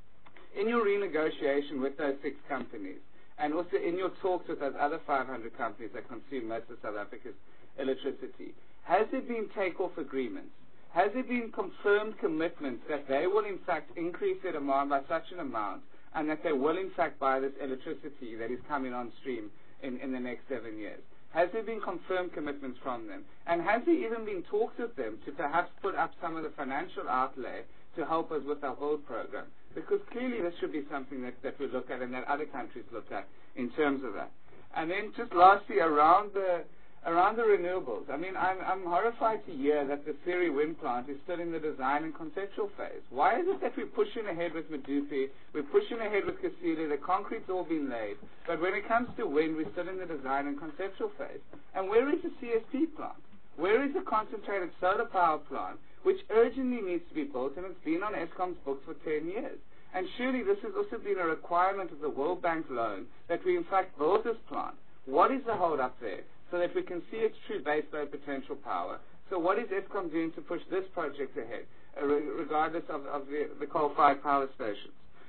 in your renegotiation with those six companies, and also in your talks with those other five hundred companies that consume most of South Africa's electricity, has there been take-off agreements? Has there been confirmed commitments that they will in fact increase their demand by such an amount and that they will in fact buy this electricity that is coming on stream in, in the next seven years? Has there been confirmed commitments from them? And has there even been talks with them to perhaps put up some of the financial outlay to help us with our build program? Because clearly this should be something that, that we look at and that other countries look at in terms of that. And then just lastly, around the around the renewables. I mean, I'm, I'm horrified to hear that the Siri wind plant is still in the design and conceptual phase. Why is it that we're pushing ahead with Medupi, we're pushing ahead with Kusile, the concrete's all been laid, but when it comes to wind, we're still in the design and conceptual phase? And where is the C S P plant? Where is the concentrated solar power plant, which urgently needs to be built, and it's been on Eskom's books for ten years? And surely this has also been a requirement of the World Bank loan that we in fact build this plant. What is the hold up there? So that we can see its true baseload potential power. So what is Eskom doing to push this project ahead, uh, re regardless of, of the, the coal-fired power stations?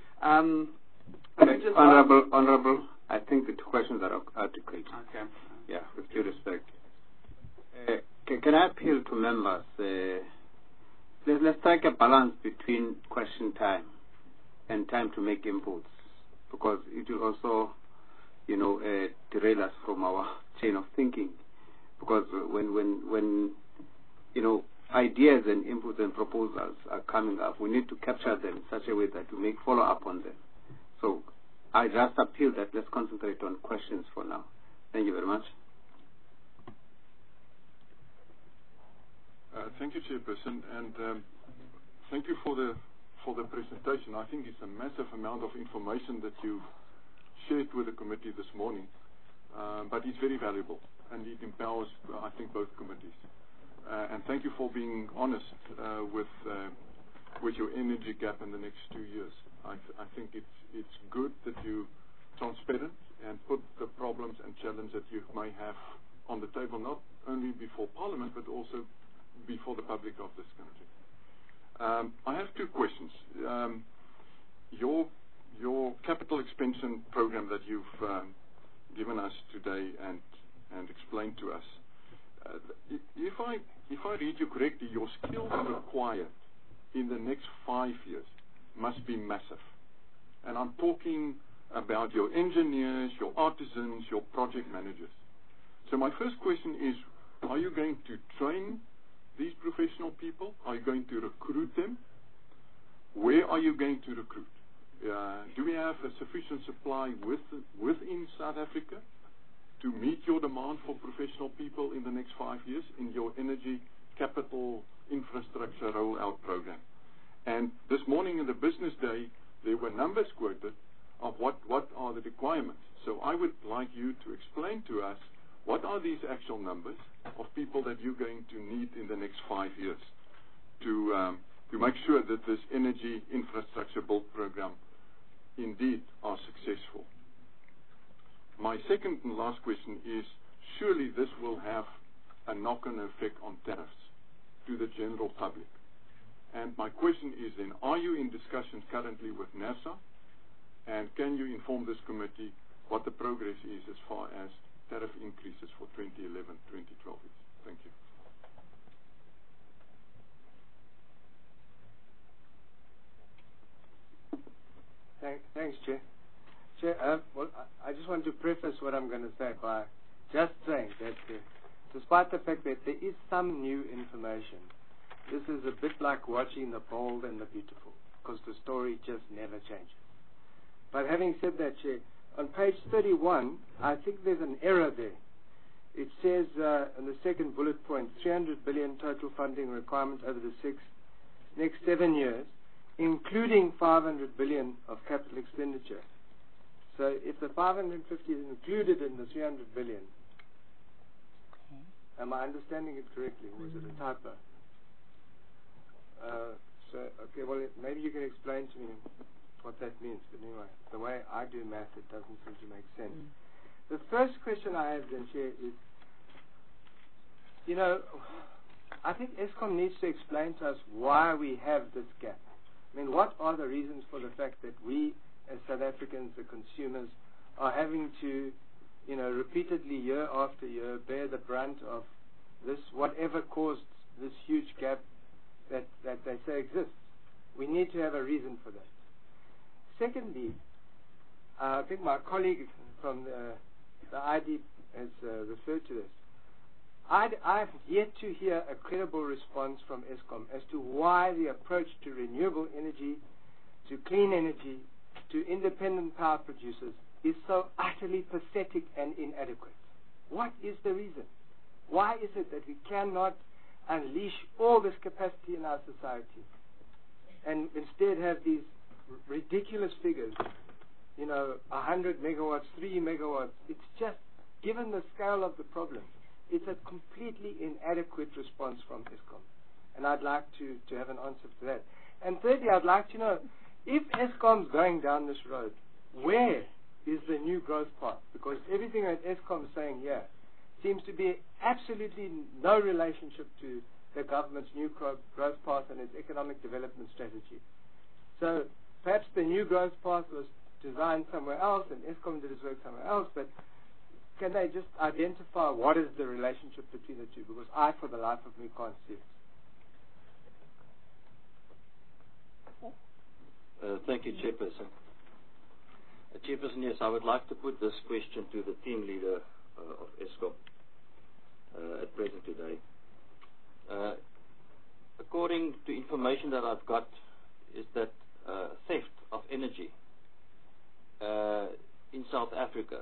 Um, just Honorable, Honorable, I think the two questions are articulate. Okay. Yeah, with due respect. Uh, can, can I appeal to members? Uh, let, let's strike a balance between question time and time to make inputs, because it will also, you know, uh, derail us from our chain of thinking. Because when, when, when, you know, ideas and inputs and proposals are coming up, we need to capture them in such a way that we make follow-up on them. So I just appeal that let's concentrate on questions for now. Thank you very much. thank you, Chairperson, and um, thank you for the for the presentation. I think it's a massive amount of information that you've shared with the committee this morning, um, but it's very valuable, and it empowers, uh, I think, both committees. Uh, and thank you for being honest uh, with uh, with your energy gap in the next two years. I, th- I think it's it's good that you transparent and put the problems and challenges that you may have on the table, not only before Parliament, but also before the public of this country. Um, I have two questions. Um, your your capital expansion program that you've um, given us today and and explained to us. Uh, if I if I read you correctly, your skills required in the next five years must be massive, and I'm talking about your engineers, your artisans, your project managers. So my first question is: are you going to train these professional people? Are you going to recruit them? Where are you going to recruit? Uh, do we have a sufficient supply with, within South Africa to meet your demand for professional people in the next five years in your energy capital infrastructure rollout program? And this morning in the business day, there were numbers quoted of what, what are the requirements. So I would like you to explain to us what are these actual numbers of people that you're going to need in the next five years to um, to make sure that this energy infrastructure build program indeed are successful. My second and last question is, surely this will have a knock-on effect on tariffs to the general public. And my question is then, are you in discussions currently with NERSA? And can you inform this committee what the progress is as far as tariff increases for twenty eleven twenty twelve is? Thank you. Thank, thanks, Chair. Chair, uh, well, I, I just want to preface what I'm going to say by just saying that uh, despite the fact that there is some new information, this is a bit like watching The Bold and the Beautiful, because the story just never changes. But having said that, Chair, on page thirty-one, I think there's an error there. It says uh, in the second bullet point, three hundred billion total funding requirement over the six next seven years, including five hundred billion of capital expenditure. So if the five hundred fifty is included in the three hundred billion, okay. Am I understanding it correctly, or is it a typo? Uh, so, okay, well, it, maybe you can explain to me what that means. But anyway, the way I do math, it doesn't seem to make sense. Mm. The first question I have then, Chair, is, you know, I think Eskom needs to explain to us why we have this gap. I mean, what are the reasons for the fact that we, as South Africans, the consumers, are having to, you know, repeatedly, year after year, bear the brunt of this, whatever caused this huge gap that, that they say exists? We need to have a reason for that. Secondly, uh, I think my colleague from the, the I D has uh, referred to this. I'd, I've yet to hear a credible response from Eskom as to why the approach to renewable energy, to clean energy, to independent power producers is so utterly pathetic and inadequate. What is the reason? Why is it that we cannot unleash all this capacity in our society and instead have these r- ridiculous figures, you know, one hundred megawatts, three megawatts? It's just, given the scale of the problem, it's a completely inadequate response from Eskom. And I'd like to, to have an answer to that. And thirdly, I'd like to know, if Eskom's going down this road, where is the new growth path? Because everything that Eskom is saying here seems to be absolutely no relationship to the government's new growth path and its economic development strategy. So perhaps the new growth path was designed somewhere else and Eskom did its work somewhere else, but can they just identify what is the relationship between the two? Because I, for the life of me, can't see it. Uh, thank you, Chairperson. Uh, Chairperson, yes, I would like to put this question to the team leader uh, of Eskom uh, at present today. Uh, according to information that I've got, is that uh, theft of energy uh, in South Africa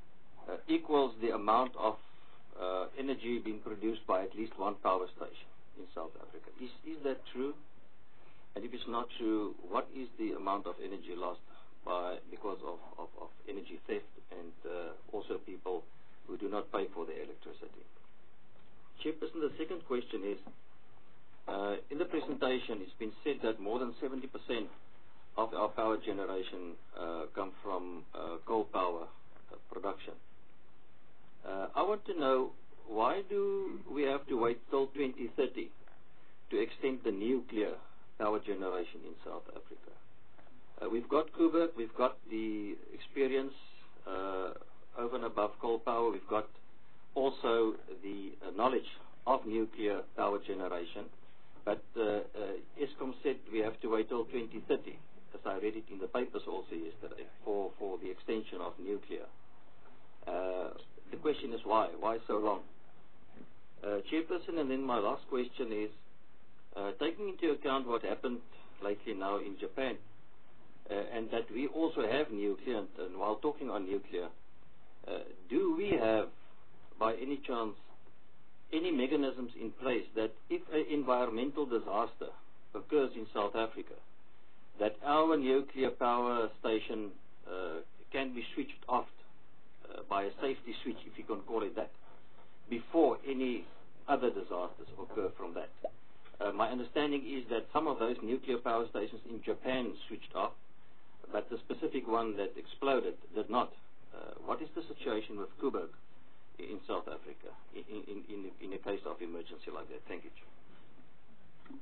Uh, equals the amount of uh, energy being produced by at least one power station. in South Africa. Is, is that true? And if it's not true, what is the amount of energy lost by because of, of, of energy theft and uh, also people who do not pay for their electricity? Chairperson, the second question is, uh, in the presentation it's been said that more than seventy percent of our power generation uh, come from uh, coal power uh, production. Uh, I want to know, why do we have to wait till twenty thirty to extend the nuclear power generation in South Africa? Uh, we've got Koeberg, we've got the experience uh, over and above coal power, we've got also the uh, knowledge of nuclear power generation, but uh, uh, Eskom said we have to wait till twenty thirty, as I read it in the papers also yesterday, for, for the extension of nuclear. Uh, the question is why? Why so long? Uh, Chairperson, and then my last question is, uh, taking into account what happened lately now in Japan, uh, and that we also have nuclear, and, and while talking on nuclear, uh, do we have, by any chance, any mechanisms in place that if an environmental disaster occurs in South Africa, that our nuclear power station uh, can be switched off uh, by a safety switch, if you can call it that, before any other disasters occur from that? Uh, my understanding is that some of those nuclear power stations in Japan switched off, but the specific one that exploded did not. Uh, what is the situation with Koeberg in South Africa in, in, in, in a case of emergency like that? Thank you, Chair.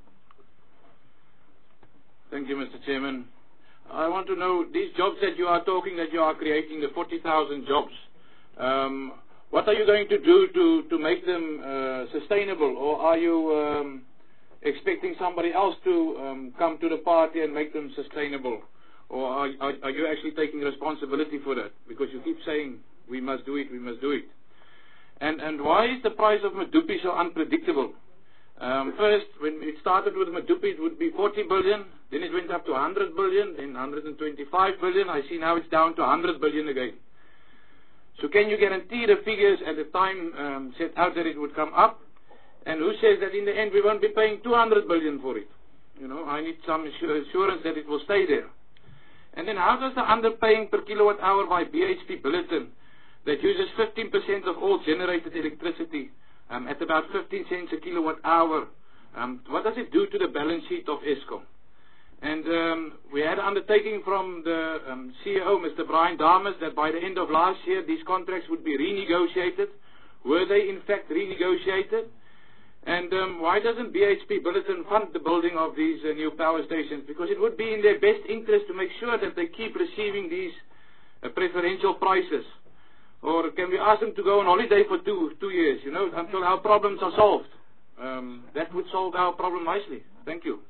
Thank you, Mister Chairman. I want to know, these jobs that you are talking, that you are creating, the forty thousand jobs, um, what are you going to do to, to make them uh, sustainable, or are you um, expecting somebody else to um, come to the party and make them sustainable? Or are, are, are you actually taking responsibility for that? Because you keep saying, we must do it, we must do it. And, and why is the price of Medupi so unpredictable? Um, first, when it started with Medupi, it would be forty billion, then it went up to one hundred billion, then one hundred twenty-five billion. I see now it's down to one hundred billion again. So can you guarantee the figures at the time um, set out that it would come up? And who says that in the end we won't be paying two hundred billion for it? You know, I need some assurance that it will stay there. And then how does the underpaying per kilowatt hour by B H P Billiton, that uses fifteen percent of all generated electricity um, at about fifteen cents a kilowatt hour, um, what does it do to the balance sheet of Eskom? And um, we had an undertaking from the um, C E O, Mister Brian Damas, that by the end of last year these contracts would be renegotiated. Were they in fact renegotiated? And um, why doesn't B H P Billiton fund the building of these uh, new power stations? Because it would be in their best interest to make sure that they keep receiving these uh, preferential prices. Or can we ask them to go on holiday for two two years, you know, until our problems are solved? Um, that would solve our problem nicely. Thank you.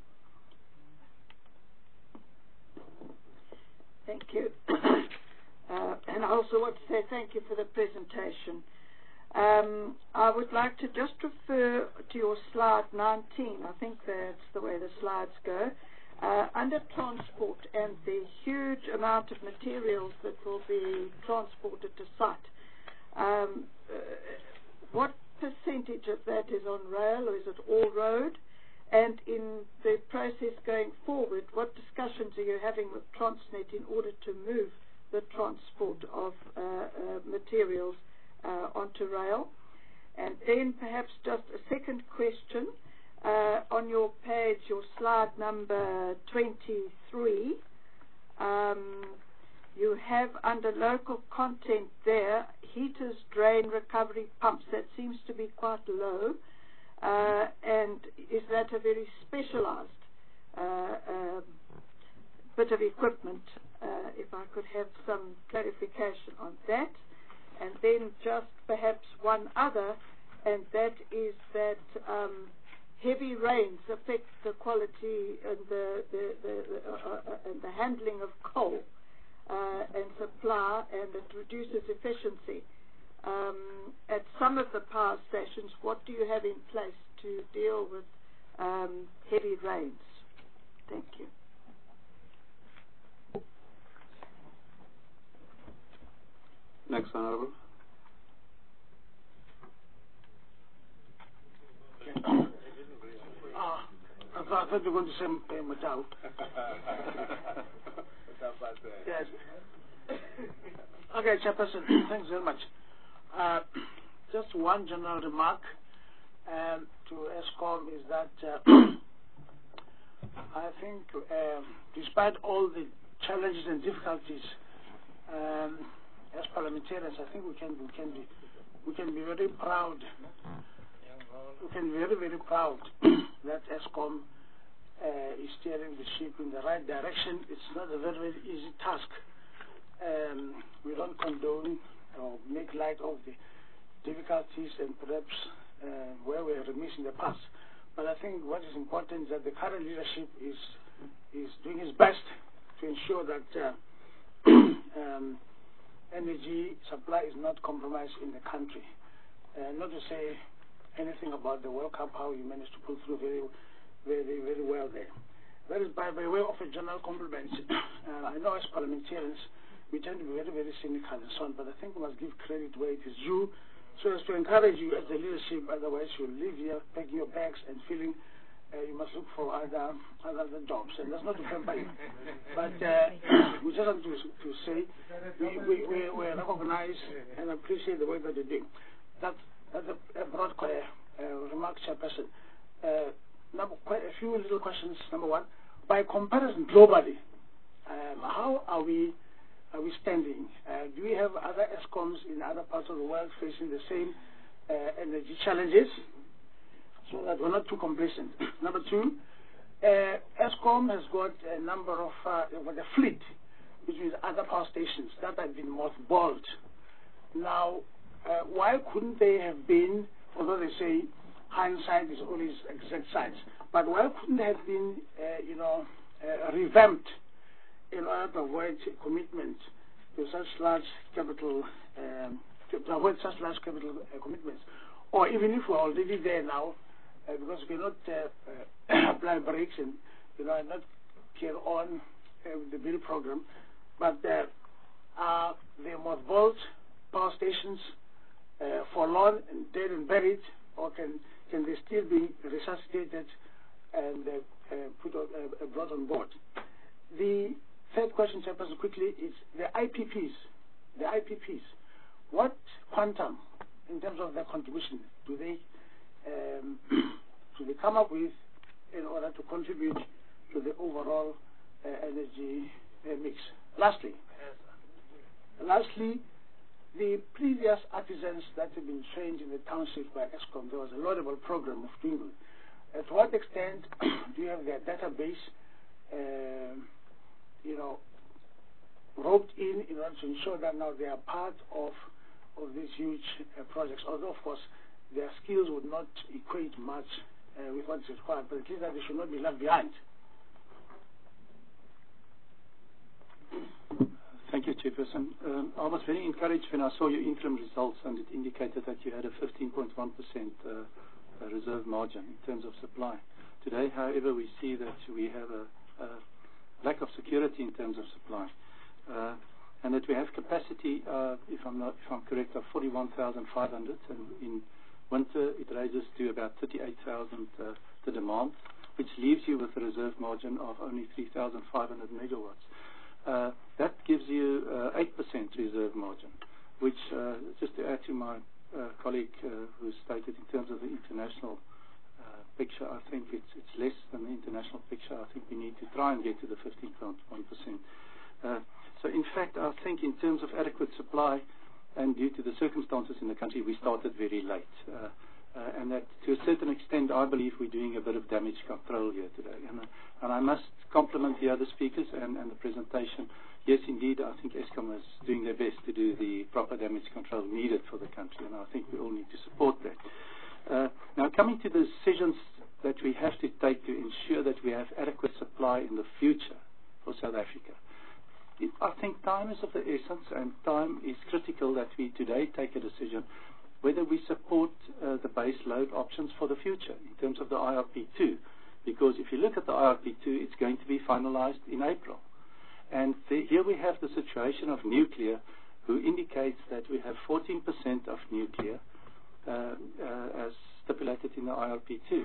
Thank you. uh, and I also want to say thank you for the presentation. Um, I would like to just refer to your slide nineteen. I think that's the way the slides go. Uh, under transport and the huge amount of materials that will be transported to site, um, uh, what percentage of that is on rail, or is it all road? And in the process going forward, what discussions are you having with Transnet in order to move the transport of uh, uh, materials uh, onto rail? And then perhaps just a second question. Uh, on your page, your slide number twenty-three, um, you have under local content there, heaters, drain, recovery pumps. That seems to be quite low. Uh, and is that a very specialized uh, uh, bit of equipment? Uh, if I could have some clarification on that. And then just perhaps one other, and that is that um, heavy rains affect the quality and the, the, the, the, uh, uh, and the handling of coal uh, and supply, and it reduces efficiency. Um, at some of the power stations, what do you have in place to deal with um, heavy rains? Thank you. Next, Honorable. thought you were going to say uh, Matau. Yes. Okay, Chairperson, thanks very much. Uh, just one general remark um, to ESCOM is that uh, I think um, despite all the challenges and difficulties, um, as parliamentarians, I think we can we can be we can be very proud. We can be very very proud that ESCOM uh, is steering the ship in the right direction. It's not a very very easy task. Um, we don't condone or make light of the difficulties and perhaps uh, where we are remiss in the past. But I think what is important is that the current leadership is is doing its best to ensure that uh, um, energy supply is not compromised in the country. Uh, not to say anything about the World Cup, how you managed to pull through very, very, very well there. That is by, by way of a general compliment. uh, I know as parliamentarians, we tend to be very, very cynical and so on, but I think we must give credit where it is due, so as to encourage you as the leadership. Otherwise, you'll leave here packing your bags and feeling uh, you must look for other, other other jobs, and that's not to pamper you. But uh, we just want to, to say we, we, we, we recognize and appreciate the work that you're doing. That's, that's a, a broad uh, remark, Chairperson. Uh, number, quite a few little questions. Number one, by comparison globally, um, how are we Are we standing? Uh, do we have other ESCOMs in other parts of the world facing the same uh, energy challenges, so that we're not too complacent? Number two, uh, ESCOM has got a number of, uh, with a fleet, which means other power stations that have been mothballed. Now, uh, why couldn't they have been, although they say hindsight is always exact science, but why couldn't they have been, uh, you know, uh, revamped in order to avoid commitment to such large capital, um, to, to avoid such large capital uh, commitments? Or even if we're already there now, uh, because we cannot uh, uh, apply brakes and, you know, and not carry on uh, with the bill program, but uh, are the mothballed power stations uh, forlorn and dead and buried, or can, can they still be resuscitated and uh, uh, put on, uh, brought on board? The third question, Chairperson, quickly, is the I P Ps. The I P Ps. What quantum, in terms of their contribution, do they um, do they come up with in order to contribute to the overall uh, energy uh, mix? Lastly, lastly, the previous artisans that have been trained in the township by ESCOM, there was a laudable program of doing it. To what extent do you have their database? Um, you know, roped in in order to ensure that now they are part of of these huge uh, projects. Although, of course, their skills would not equate much uh, with what is required, but at least that they should not be left behind. Thank you, Chairperson. Um, I was very encouraged when I saw your interim results, and it indicated that you had a fifteen point one percent uh, reserve margin in terms of supply. Today, however, we see that we have a, a lack of security in terms of supply, uh, and that we have capacity, uh, if I'm not, if I'm correct, of forty-one thousand five hundred, and in winter it raises to about thirty-eight thousand uh, the demand, which leaves you with a reserve margin of only three thousand five hundred megawatts. Uh, that gives you uh, eight percent reserve margin, which, uh, just to add to my uh, colleague uh, who stated in terms of the international picture, I think it's, it's less than the international picture. I think we need to try and get to the fifteen point one percent. Uh, so in fact, I think in terms of adequate supply, and due to the circumstances in the country, we started very late. Uh, uh, and that to a certain extent, I believe we're doing a bit of damage control here today. And, uh, and I must compliment the other speakers and, and the presentation. Yes, indeed, I think ESCOM is doing their best to do the proper damage control needed for the country, and I think we all need to support that. Uh, now, coming to the decisions that we have to take to ensure that we have adequate supply in the future for South Africa, it, I think time is of the essence, and time is critical that we today take a decision whether we support uh, the base load options for the future in terms of the I R P two. Because if you look at the I R P two, it's going to be finalized in April. And the, here we have the situation of nuclear, who indicates that we have fourteen percent of nuclear Uh, uh, as stipulated in the I R P two.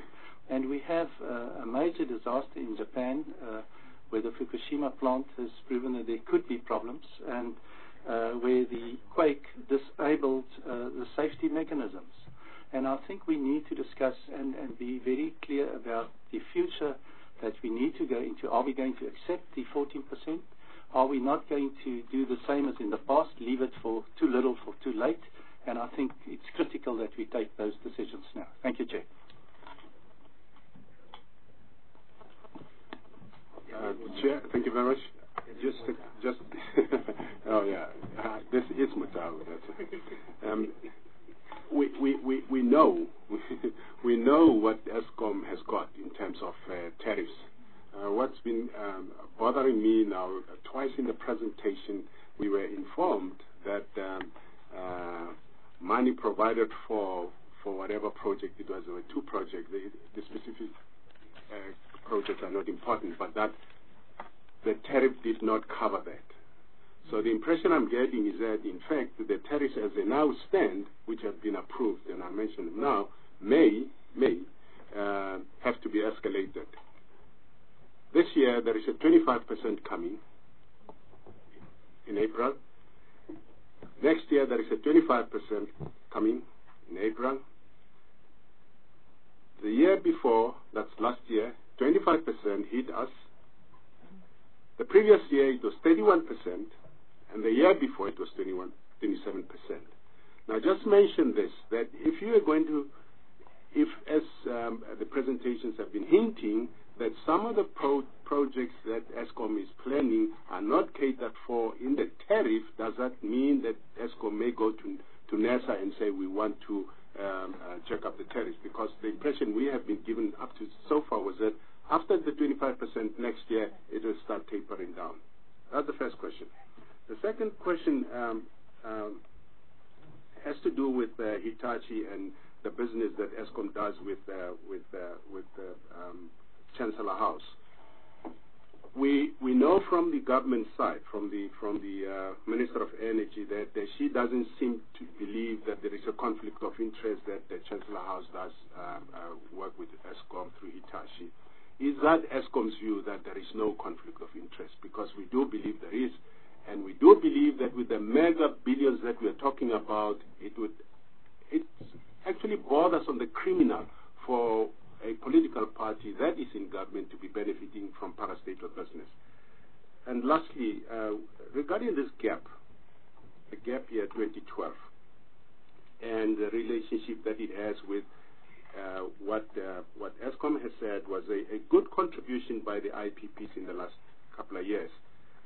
And we have uh, a major disaster in Japan uh, where the Fukushima plant has proven that there could be problems, and uh, where the quake disabled uh, the safety mechanisms. And I think we need to discuss and, and be very clear about the future that we need to go into. Are we going to accept the fourteen percent? Are we not going to do the same as in the past, leave it for too little, for too late? And I think it's critical that we take those decisions now. Thank you, Chair. Uh, Chair, thank you very much. Just, uh, just, oh yeah, uh, this is Mutau. Um, we, we, we, we know, we know what Eskom has got in terms of uh, tariffs. Uh, what's been um, bothering me now, uh, twice in the presentation, we were informed that um, uh, money provided for for whatever project it was, there were two projects, the, the specific uh, projects are not important, but that the tariff did not cover that. So the impression I'm getting is that, in fact, the tariffs as they now stand, which have been approved, and I mentioned them now, may, may uh, have to be escalated. This year, there is a twenty-five percent coming in April. Next year, there is a twenty-five percent coming in April. The year before, that's last year, twenty-five percent hit us. The previous year, it was thirty-one percent, and the year before, it was twenty-one, twenty-seven percent. Now, just mention this, that if you are going to, if as um, the presentations have been hinting, that some of the pro projects that Eskom is planning are not catered for in the tariff, does that mean that Eskom may go to, to NASA and say we want to um, uh, check up the tariffs? Because the impression we have been given up to so far was that after the twenty-five percent next year, it will start tapering down. That's the first question. The second question um, um, has to do with uh, Hitachi and the business that Eskom does with uh, with uh, with uh, um, Chancellor House. We we know from the government side, from the from the uh, Minister of Energy, that, that she doesn't seem to believe that there is a conflict of interest that the Chancellor House does uh, uh, work with Eskom through Hitachi. Is that Eskom's view that there is no conflict of interest? Because we do believe there is, and we do believe that with the mega billions that we are talking about, it would it actually borders on the criminal for a political party that is in government to be benefiting from parastatal business. And lastly, uh, regarding this gap, the gap year twenty twelve, and the relationship that it has with uh, what uh, what Eskom has said was a, a good contribution by the I P Ps in the last couple of years.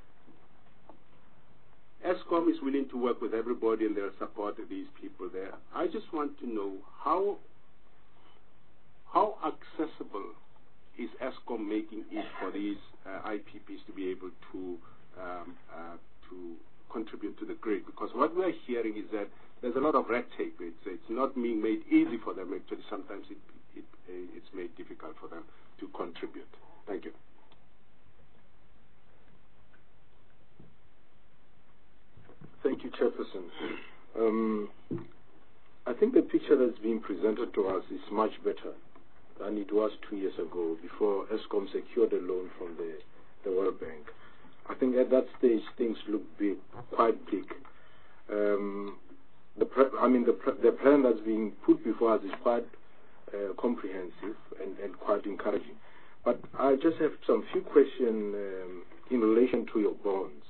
Eskom is willing to work with everybody and they'll support these people there. I just want to know how How accessible is Eskom making it for these uh, I P Ps to be able to um, uh, to contribute to the grid? Because what we're hearing is that there's a lot of red tape. It's, it's not being made easy for them. Actually, sometimes it, it, it's made difficult for them to contribute. Thank you. Thank you, Chairperson. Um, I think the picture that's being presented to us is much better than it was two years ago, before Eskom secured a loan from the, the World Bank. I think at that stage things looked big, quite bleak. Um, the pre I mean, the, pre the plan that's being put before us is quite uh, comprehensive and, and quite encouraging. But I just have some few questions um, in relation to your bonds.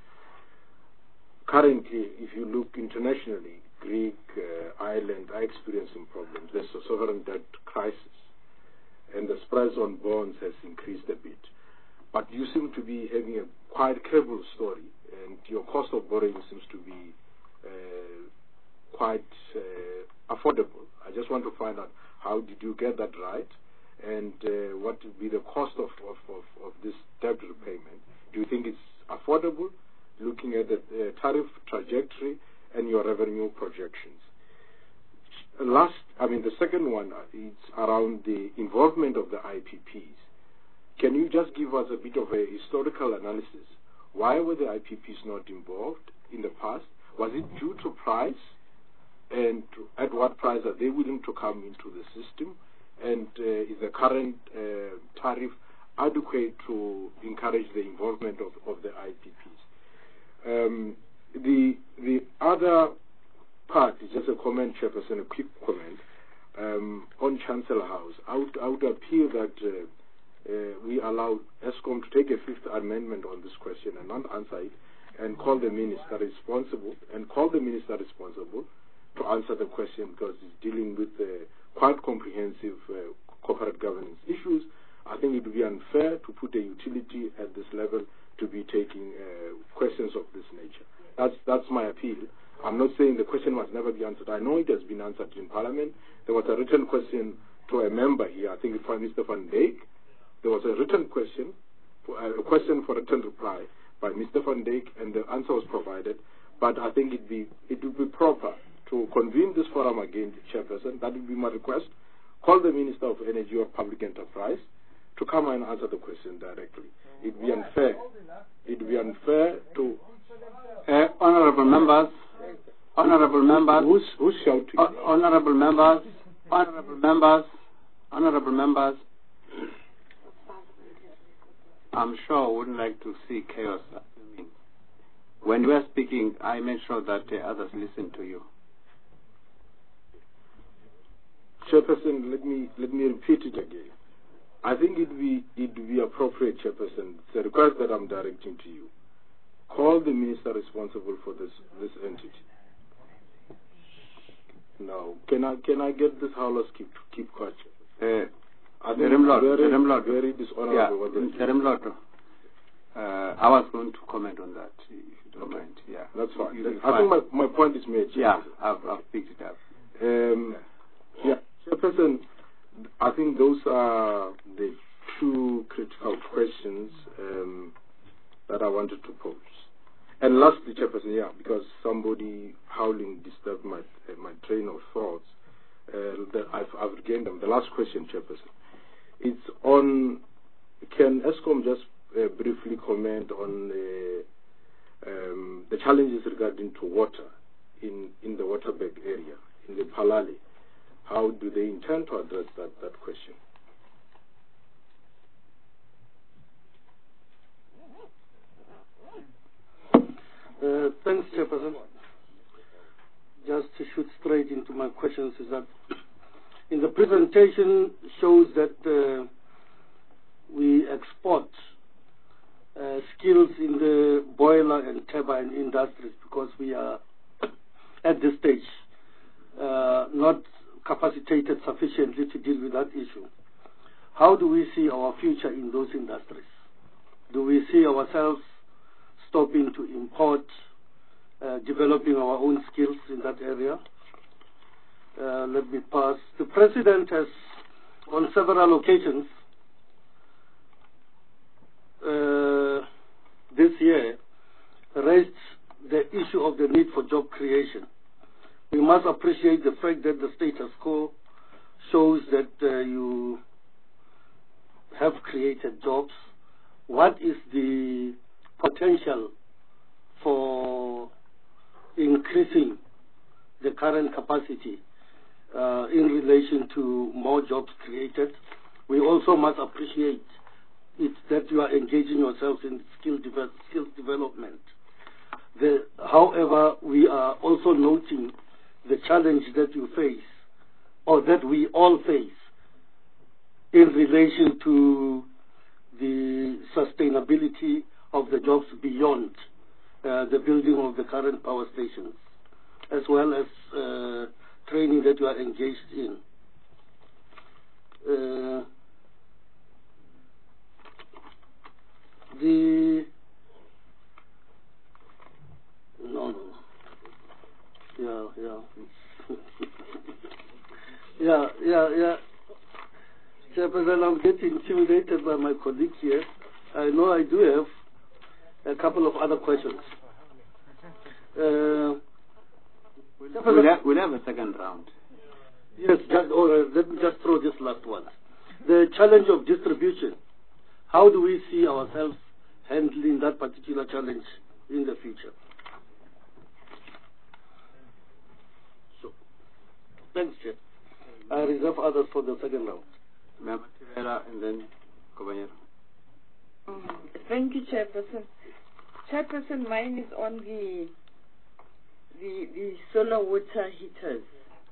Currently, if you look internationally, Greek, uh, Ireland are experiencing problems. There's a sovereign debt crisis, and the spreads on bonds has increased a bit. But you seem to be having a quite credible story, and your cost of borrowing seems to be uh, quite uh, affordable. I just want to find out, how did you get that right, and uh, what would be the cost of, of, of, of this debt repayment? Do you think it's affordable, looking at the uh, tariff trajectory and your revenue projections? Last, I mean, the second one is around the involvement of the I P Ps. Can you just give us a bit of a historical analysis? Why were the I P Ps not involved in the past? Was it due to price? And to, at what price are they willing to come into the system? And uh, is the current uh, tariff adequate to encourage the involvement of, of the I P Ps? Um, the the other part is just a comment, Chairperson, a quick comment um, on Chancellor House. I would, I would appeal that uh, uh, we allow ESCOM to take a fifth amendment on this question and not answer it, and call the minister responsible, and call the minister responsible to answer the question, because it's dealing with uh, quite comprehensive uh, corporate governance issues. I think it would be unfair to put a utility at this level to be taking uh, questions of this nature. That's that's my appeal. I'm not saying the question must never be answered. I know it has been answered in Parliament. There was a written question to a member here, I think it's Mister Van Dijk. There was a written question, for, uh, a question for written reply by Mister Van Dijk, and the answer was provided. But I think it be it would be proper to convene this forum again, Chairperson. That would be my request. Call the Minister of Energy or Public Enterprise to come and answer the question directly. It would be unfair. It would be unfair to... Uh, honorable members, honorable members, who's, who's shouting? Uh, honorable members, honorable members, honorable members, I'm sure I wouldn't like to see chaos. When you are speaking, I make sure that uh, others listen to you. Chairperson, let me let me repeat it again. I think it be it would be appropriate, Chairperson. It's a request that I'm directing to you. Call the minister responsible for this this entity. No, can I can I get this House keep keep quiet? Uh, I think Remlot, very, Remlot. very dishonorable. Yeah, Remlot. Uh, I was going to comment on that, if you don't okay. mind. Yeah, that's fine. You, I think my my point is made. Yeah, I've, I've picked it up. Um, yeah, Chairperson, I think those are the two critical questions um, that I wanted to pose. And lastly, Chairperson, yeah, because somebody howling disturbed my uh, my train of thoughts, uh, that I've, I've regained them. The last question, Chairperson, it's on. Can ESCOM just uh, briefly comment on the um, the challenges regarding to water in in the Waterberg area, in the Palale? How do they intend to address that that question? Uh, thanks, Chairperson. Just to shoot straight into my questions, is that in the presentation shows that uh, we export uh, skills in the boiler and turbine industries because we are at this stage uh, not capacitated sufficiently to deal with that issue. How do we see our future in those industries? Do we see ourselves stopping to import, uh, developing our own skills in that area? Uh, let me pass. The President has, on several occasions uh, this year, raised the issue of the need for job creation. We must appreciate the fact that the status quo shows that uh, you have created jobs. What is the potential for increasing the current capacity uh, in relation to more jobs created? We also must appreciate it that you are engaging yourselves in skill de- skills development. The, however, we are also noting the challenge that you face, or that we all face, in relation to the sustainability of the jobs beyond uh, the building of the current power stations, as well as uh, training that you are engaged in. Uh, the no, no, yeah, yeah, yeah, yeah, yeah. Chairperson, I'm getting intimidated by my colleagues here. I know I do have a couple of other questions. Uh, we'll, have, we'll have a second round. Yes, just, oh, uh, let me just throw this last one. The challenge of distribution. How do we see ourselves handling that particular challenge in the future? So, thanks, Chair. I reserve others for the second round. Member Tivela and then Kobanyero. Mm, thank you, Chairperson. Chairperson, mine is on the the the solar water heaters.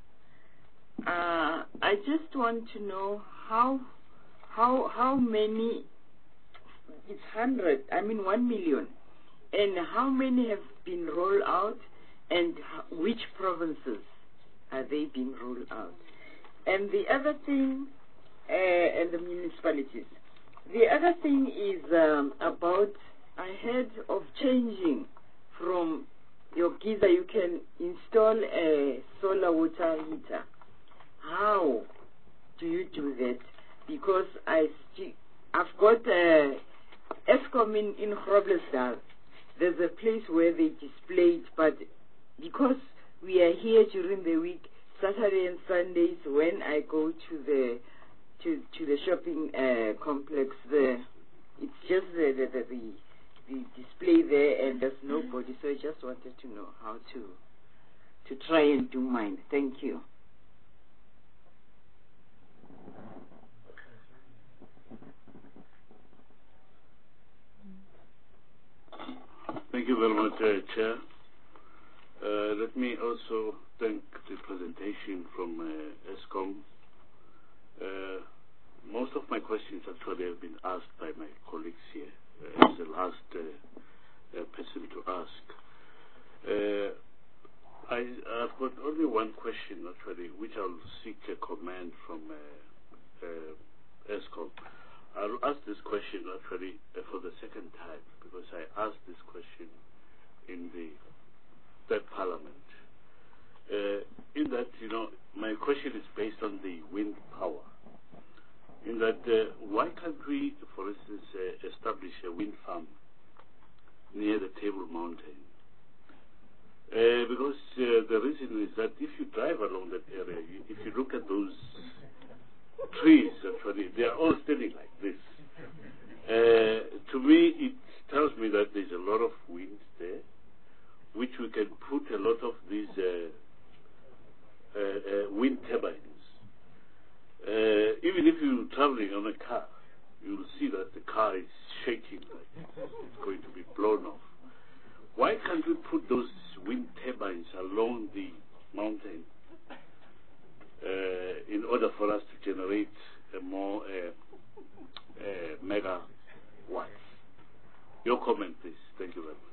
Uh, I just want to know how how how many. It's hundred. I mean one million, and how many have been rolled out, and which provinces are they being rolled out? And the other thing, uh, and the municipalities. The other thing is um, about, I heard of changing from your geyser, you can install a solar water heater. How do you do that? Because I st I've got uh, Eskom in, in Groblersdal. There's a place where they display it, but because we are here during the week, Saturday and Sundays, when I go to the to to the shopping uh, complex there, it's just the the, the the the display there, and there's nobody. So I just wanted to know how to to try and do mine. Thank you. Thank you very much, uh, Chair. Uh, let me also thank the presentation from uh, Eskom. Uh, most of my questions actually have been asked by my colleagues here. Uh, as the last uh, uh, person to ask. Uh, I, I've got only one question actually, which I'll seek a comment from uh, uh, Eskom. I'll ask this question actually uh, for the second time, because I asked this question in the third parliament. Uh, in that, you know, my question is based on the wind power. In that, uh, why can't we, for instance, uh, establish a wind farm near the Table Mountain? Uh, because uh, the reason is that if you drive along that area, you, if you look at those trees, actually, they are all standing like this. Uh, to me, it tells me that there's a lot of wind there, which we can put a lot of these uh, uh, uh, wind turbines. Uh, even if you're traveling on a car, you'll see that the car is shaking, like it's going to be blown off. Why can't we put those wind turbines along the mountain uh, in order for us to generate a more uh, uh, mega watts? Your comment, please. Thank you very much.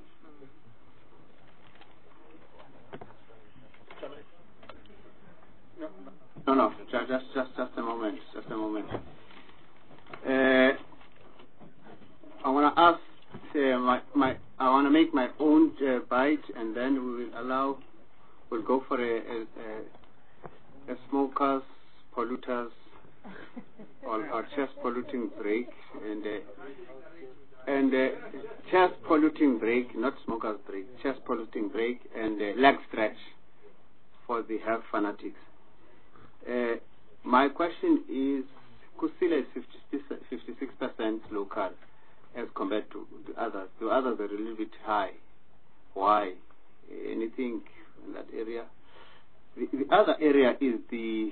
No, no, just, just, just, just a moment, just a moment. Uh, I want to ask, uh, my, my, I want to make my own uh, bite, and then we will allow, we'll go for a, a, a smokers, polluters, or, or chest polluting break, and uh, and uh, chest polluting break, not smokers break, chest polluting break, and uh, leg stretch for the health fanatics. Uh, my question is, Kusile is fifty-six percent local as compared to the others. The others are a little bit high. Why? Anything in that area? The, the other area is the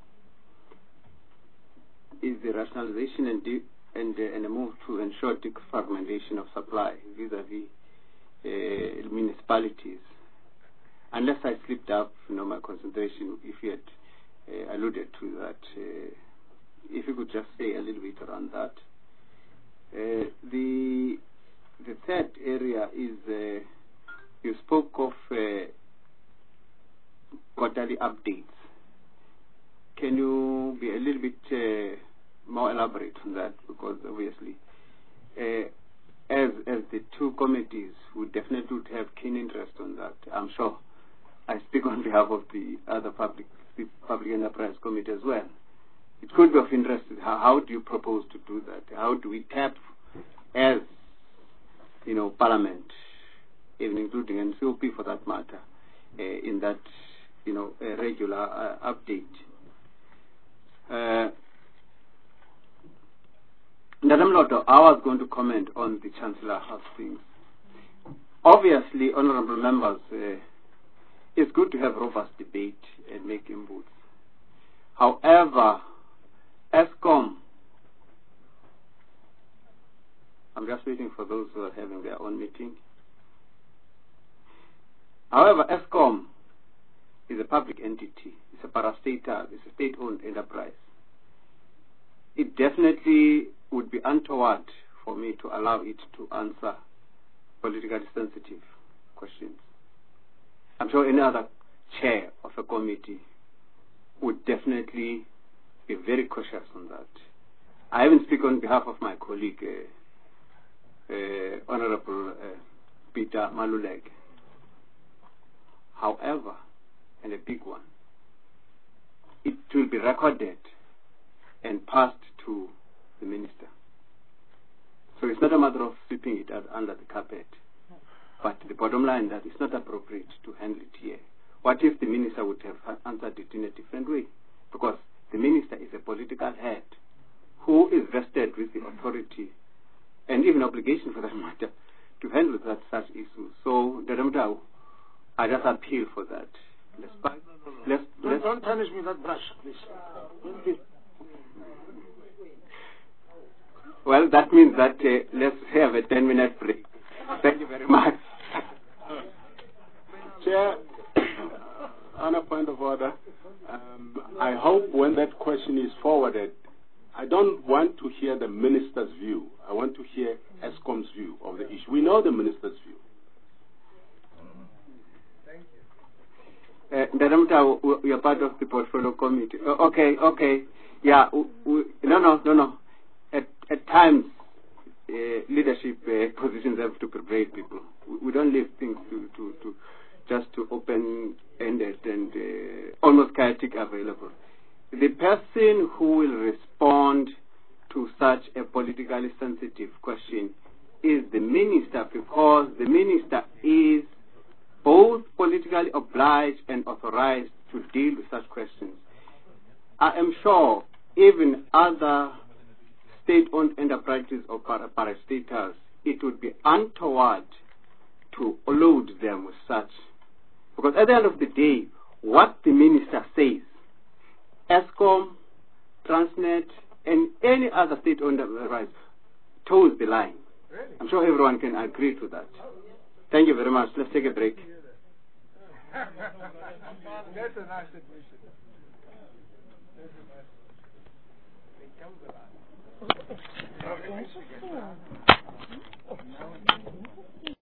is the rationalization and de and uh, and a move to ensure defragmentation of supply vis-a-vis uh, municipalities. Unless I slipped up, you know, my concentration, if you had uh, alluded to that, uh, if you could just say a little bit around that. Uh, the the third area is uh, you spoke of uh, quarterly updates. Can you be a little bit uh, more elaborate on that? Because obviously, uh, as as the two committees would definitely would have keen interest on that. I'm sure. I speak on behalf of the other public the public enterprise committee as well. It could be of interest. How, how do you propose to do that? How do we tap, as you know, Parliament, even including N C O P for that matter, uh, in that you know a regular uh, update? Uh, Ndadamloto, I was going to comment on the Chancellor House things. Obviously, honourable members, uh, it's good to have robust debate and make inputs. However, Eskom, I'm just waiting for those who are having their own meeting. However, Eskom is a public entity. It's a parastatal. It's a state-owned enterprise. It definitely would be untoward for me to allow it to answer politically sensitive questions. I'm sure any other chair of a committee would definitely be very cautious on that. I even speak on behalf of my colleague, uh, uh, Honorable uh, Peter Maluleke. However, and a big one, it will be recorded and passed to the minister. So it's not a matter of sweeping it out under the carpet. But the bottom line that it's not appropriate to handle it here. What if the minister would have answered it in a different way? Because the minister is a political head who is vested with the authority and even obligation for that matter to handle that such issues. So, Dadamtau, I just appeal for that. Let's, let's, don't, let's, don't tarnish me that brush, please. Well, that means that uh, let's have a ten minute break. Thank you very much. Chair, on a point of order, um, I hope when that question is forwarded, I don't want to hear the minister's view. I want to hear Eskom's view of the issue. We know the minister's view. Uh, we are part of the portfolio committee. Uh, okay, okay. Yeah, we, we, no, no, no, no. At, at times, uh, leadership uh, positions have to persuade people. We, we don't leave things to, to, to just to open-ended and uh, almost chaotic available. The person who will respond to such a politically sensitive question is the minister, because the minister is both politically obliged and authorized to deal with such questions. I am sure even other state-owned enterprises or para parastatals, it would be untoward to load them with such. Because at the end of the day, what the minister says, Eskom, Transnet, and any other state-owned enterprise toes the line. Really? I'm sure everyone can agree to that. Thank you very much. Let's take a break. That's a nice admission. That's a nice...